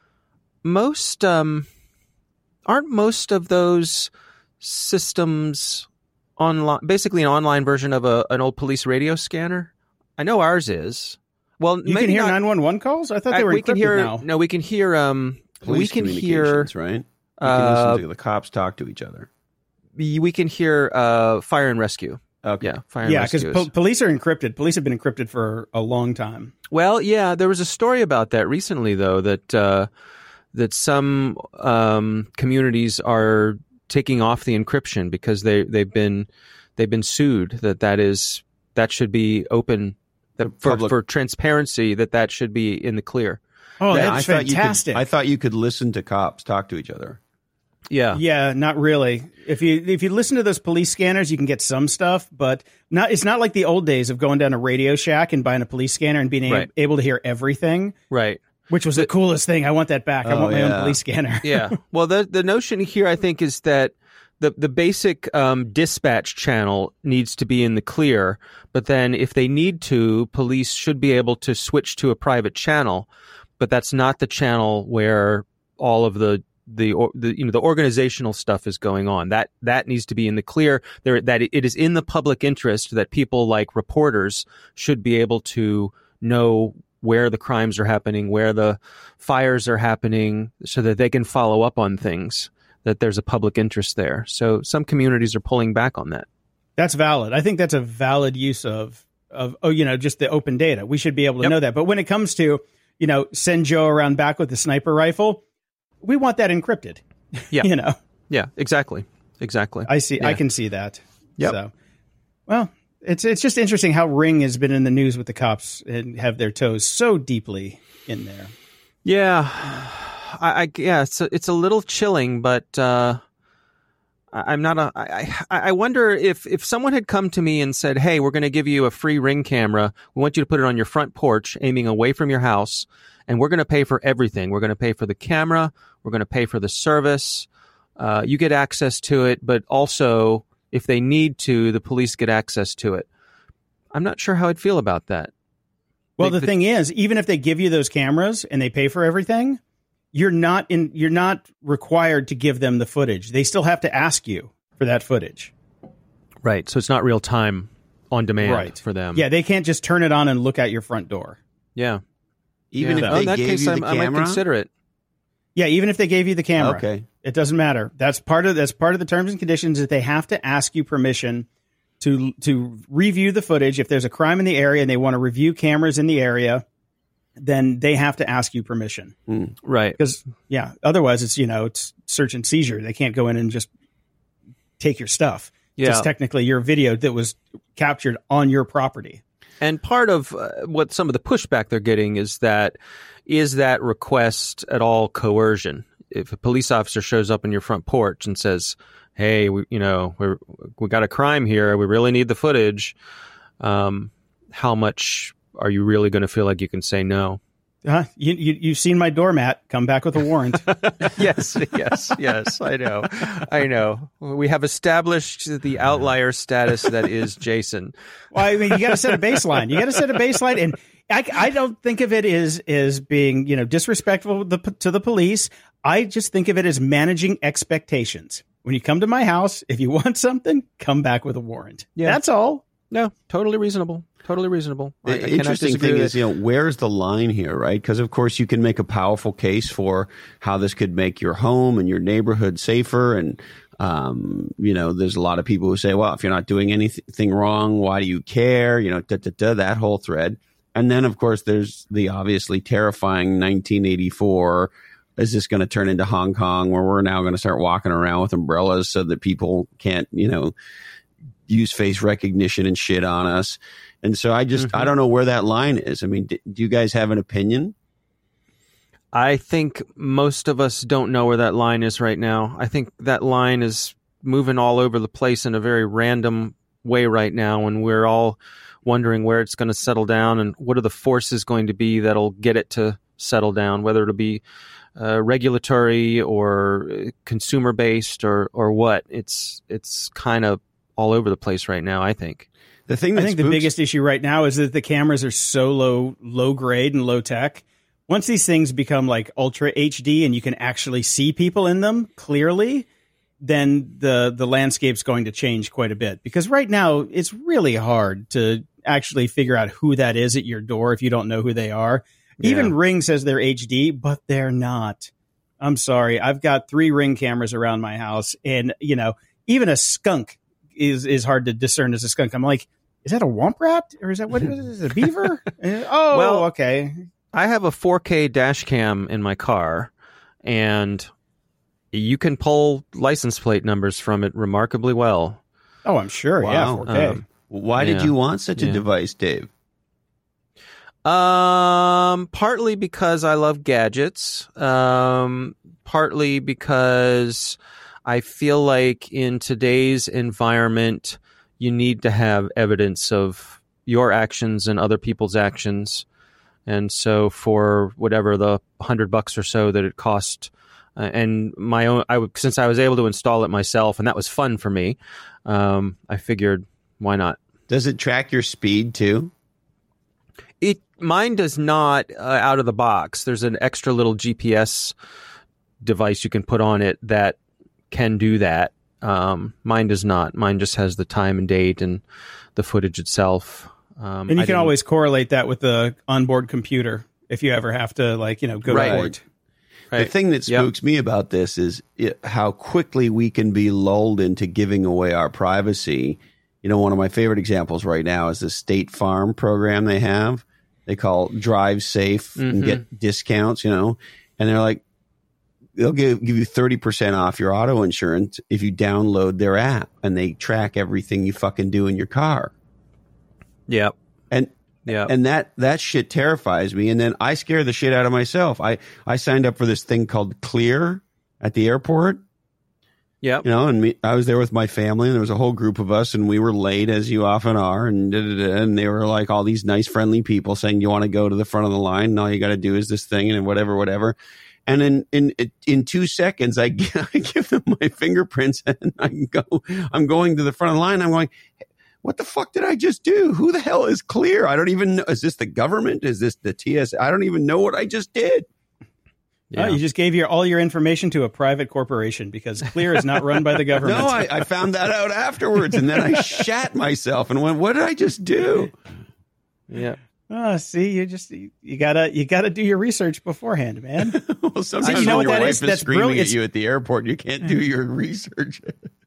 aren't most of those systems online, basically an online version of an old police radio scanner? I know ours is. Well, you can hear 911 calls? I thought they were encrypted now. No, we can hear. Police communications, right? You can listen to the cops talk to each other. We can hear fire and rescue. Okay. Yeah, fire and rescue. Because police are encrypted. Police have been encrypted for a long time. Well, yeah, there was a story about that recently, though, that some communities are taking off the encryption because they've been sued that should be open, that for transparency, that should be in the clear. Oh, yeah, that's fantastic. I thought you could listen to cops talk to each other. Yeah, not really. If you listen to those police scanners, you can get some stuff, but it's not like the old days of going down to Radio Shack and buying a police scanner and being able to hear everything. Right. Which was the coolest thing. I want that back. I want my own police scanner. Yeah. Well, the notion here, I think, is that the basic dispatch channel needs to be in the clear, but then if they need to, police should be able to switch to a private channel, but that's not the channel where all of the organizational stuff is going on. That needs to be in the clear. That it is in the public interest that people like reporters should be able to know where the crimes are happening, where the fires are happening, so that they can follow up on things, that there's a public interest there. So some communities are pulling back on that. That's valid. I think that's a valid use of just the open data. We should be able to know that. But when it comes to, send Joe around back with the sniper rifle, we want that encrypted. Yeah. Yeah, exactly. I see. Yeah. I can see that. Yep. So, well, it's just interesting how Ring has been in the news with the cops and have their toes so deeply in there. Yeah, it's a little chilling, but I'm not I wonder if someone had come to me and said, "Hey, we're going to give you a free Ring camera. We want you to put it on your front porch, aiming away from your house, and we're going to pay for everything. We're going to pay for the camera. We're going to pay for the service. You get access to it, but also, if they need to, the police get access to it." I'm not sure how I'd feel about that. Well, the thing is, even if they give you those cameras and they pay for everything, you're not required to give them the footage. They still have to ask you for that footage. Right. So it's not real time on demand for them. Yeah, they can't just turn it on and look out your front door. Yeah. Even if they gave you the camera? I might consider it. Yeah, even if they gave you the camera. Okay. It doesn't matter. That's part of the terms and conditions, that they have to ask you permission to review the footage. If there's a crime in the area and they want to review cameras in the area, then they have to ask you permission. Right. Because, otherwise it's search and seizure. They can't go in and just take your stuff. Just technically your video that was captured on your property. And part of what some of the pushback they're getting is that request at all coercion? If a police officer shows up on your front porch and says, "Hey, we got a crime here. We really need the footage," how much are you really going to feel like you can say no? You've seen my doormat. Come back with a warrant. Yes. I know. We have established the outlier status that is Jason. Well, I mean, you got to set a baseline. And I don't think of it as being, disrespectful to the police. I just think of it as managing expectations. When you come to my house, if you want something, come back with a warrant. Yeah. That's all. No, totally reasonable. The interesting thing is, where's the line here, right? Because, of course, you can make a powerful case for how this could make your home and your neighborhood safer. And, there's a lot of people who say, well, if you're not doing anything wrong, why do you care? That whole thread. And then, of course, there's the obviously terrifying 1984. Is this going to turn into Hong Kong, where we're now going to start walking around with umbrellas so that people can't, use face recognition and shit on us? And so I don't know where that line is. I mean, do you guys have an opinion? I think most of us don't know where that line is right now. I think that line is moving all over the place in a very random way right now, and we're all wondering where it's going to settle down and what are the forces going to be that'll get it to settle down, whether it'll be regulatory or consumer based or what. It's kind of all over the place right now, I think. I think the biggest issue right now is that the cameras are so low grade and low tech. Once these things become like ultra HD and you can actually see people in them clearly, then the landscape's going to change quite a bit. Because right now it's really hard to actually figure out who that is at your door if you don't know who they are. Yeah. Even Ring says they're HD, but they're not. I'm sorry. I've got 3 Ring cameras around my house, and even a skunk is hard to discern as a skunk. I'm like, is that a womp rat or is that what is it, a beaver? Okay. I have a 4K dash cam in my car, and you can pull license plate numbers from it remarkably well. Oh, I'm sure. Wow. Yeah, 4K. Why did you want such a device, Dave? Partly because I love gadgets. Partly because I feel like in today's environment, you need to have evidence of your actions and other people's actions. And so for whatever the $100 or so that it cost, and my own, since I was able to install it myself and that was fun for me, I figured, why not? Does it track your speed too? Mine does not out of the box. There's an extra little GPS device you can put on it that can do that. Mine does not. Mine just has the time and date and the footage itself. And you can always correlate that with the onboard computer if you ever have to, go to port. Right. The thing that spooks me about this is how quickly we can be lulled into giving away our privacy. One of my favorite examples right now is the State Farm program they have. They call Drive Safe and get discounts, and they're like, they'll give you 30% off your auto insurance if you download their app, and they track everything you fucking do in your car. Yep. And that shit terrifies me. And then I scare the shit out of myself. I signed up for this thing called Clear at the airport. Yeah. I was there with my family, and there was a whole group of us, and we were late, as you often are, and they were like all these nice, friendly people saying, you want to go to the front of the line, and all you got to do is this thing, and whatever. And in 2 seconds, I give them my fingerprints, and I'm going to the front of the line. I'm going, what the fuck did I just do? Who the hell is Clear? I don't even know. Is this the government? Is this the TSA? I don't even know what I just did. Yeah. Oh, you just gave all your information to a private corporation because Clear is not run by the government. No, I found that out afterwards, and then I shat myself and went, what did I just do? Yeah. Oh, see, you gotta do your research beforehand, man. Well, sometimes when your wife is screaming at you at the airport, you can't do your research.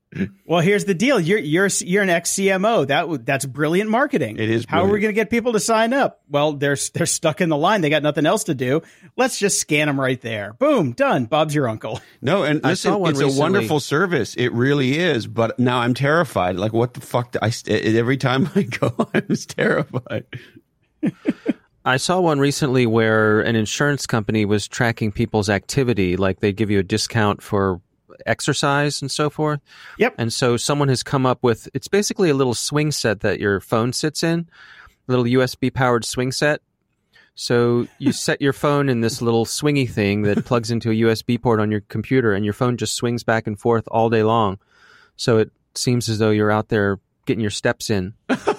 Well, here's the deal. You're an ex-CMO. That's brilliant marketing. It is. How are we going to get people to sign up? Well, they're stuck in the line. They got nothing else to do. Let's just scan them right there. Boom, done. Bob's your uncle. No, and listen, it's a wonderful service. It really is. But now I'm terrified. Like, what the fuck? Every time I go, I'm terrified. I saw one recently where an insurance company was tracking people's activity. Like, they give you a discount for exercise and so forth. Yep. And so someone has come up with, it's basically a little swing set that your phone sits in, a little USB powered swing set. So you set your phone in this little swingy thing that plugs into a USB port on your computer, and your phone just swings back and forth all day long. So it seems as though you're out there getting your steps in.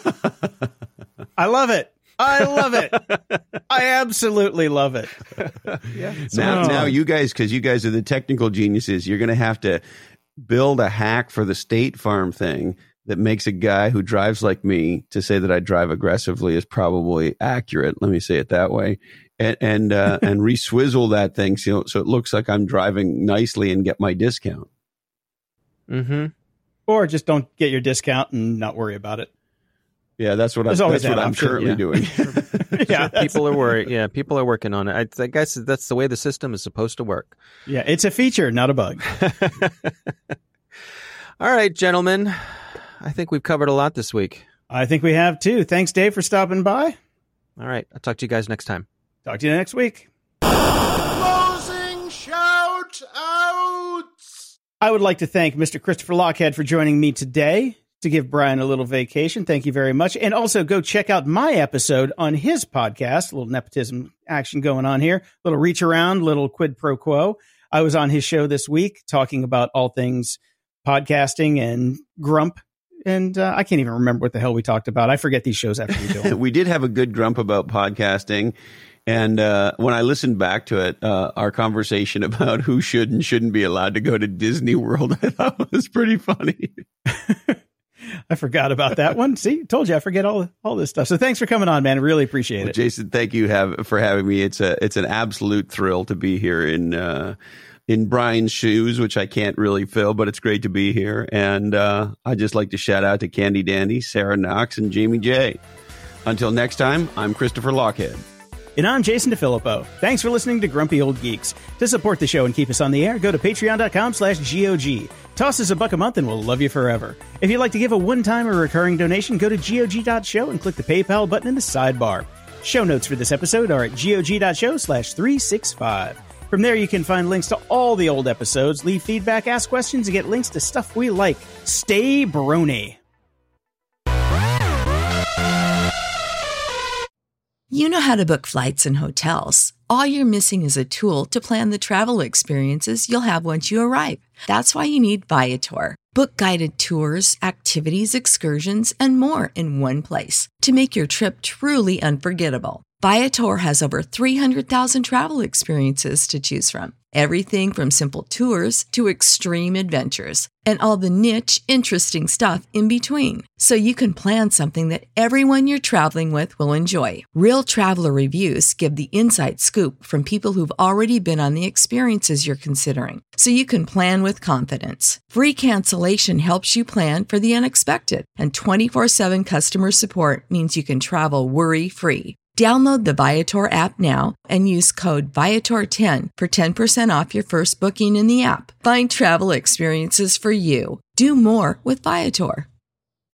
I love it. I love it. I absolutely love it. Yeah. Now you guys, because you guys are the technical geniuses, you're going to have to build a hack for the State Farm thing that makes a guy who drives like me to say that I drive aggressively is probably accurate. Let me say it that way. And re-swizzle that thing so it looks like I'm driving nicely and get my discount. Mm-hmm. Or just don't get your discount and not worry about it. Yeah, that's what I'm currently doing. Yeah, people are worried. Yeah, people are working on it. I guess that's the way the system is supposed to work. Yeah, it's a feature, not a bug. All right, gentlemen. I think we've covered a lot this week. I think we have too. Thanks, Dave, for stopping by. All right, I'll talk to you guys next time. Talk to you next week. Closing shout-outs! I would like to thank Mr. Christopher Lochhead for joining me today to give Brian a little vacation. Thank you very much. And also go check out my episode on his podcast. A little nepotism action going on here. A little reach around, little quid pro quo. I was on his show this week talking about all things podcasting and grump. And I can't even remember what the hell we talked about. I forget these shows after we do them. We did have a good grump about podcasting. And when I listened back to it, our conversation about who should and shouldn't be allowed to go to Disney World, I thought was pretty funny. I forgot about that one. See, told you I forget all this stuff. So thanks for coming on, man. I really appreciate it. Jason, thank you for having me. It's an absolute thrill to be here in Brian's shoes, which I can't really fill, but it's great to be here. And I'd just like to shout out to Candy Dandy, Sarah Knox, and Jamie J. Until next time, I'm Christopher Lochhead. And I'm Jason DeFilippo. Thanks for listening to Grumpy Old Geeks. To support the show and keep us on the air, go to patreon.com/GOG. Toss us $1 a month and we'll love you forever. If you'd like to give a one-time or recurring donation, go to GOG.show and click the PayPal button in the sidebar. Show notes for this episode are at GOG.show/365. From there, you can find links to all the old episodes, leave feedback, ask questions, and get links to stuff we like. Stay brony. You know how to book flights and hotels. All you're missing is a tool to plan the travel experiences you'll have once you arrive. That's why you need Viator. Book guided tours, activities, excursions, and more in one place to make your trip truly unforgettable. Viator has over 300,000 travel experiences to choose from. Everything from simple tours to extreme adventures and all the niche, interesting stuff in between. So you can plan something that everyone you're traveling with will enjoy. Real traveler reviews give the inside scoop from people who've already been on the experiences you're considering. So you can plan with confidence. Free cancellation helps you plan for the unexpected. And 24/7 customer support means you can travel worry-free. Download the Viator app now and use code Viator10 for 10% off your first booking in the app. Find travel experiences for you. Do more with Viator.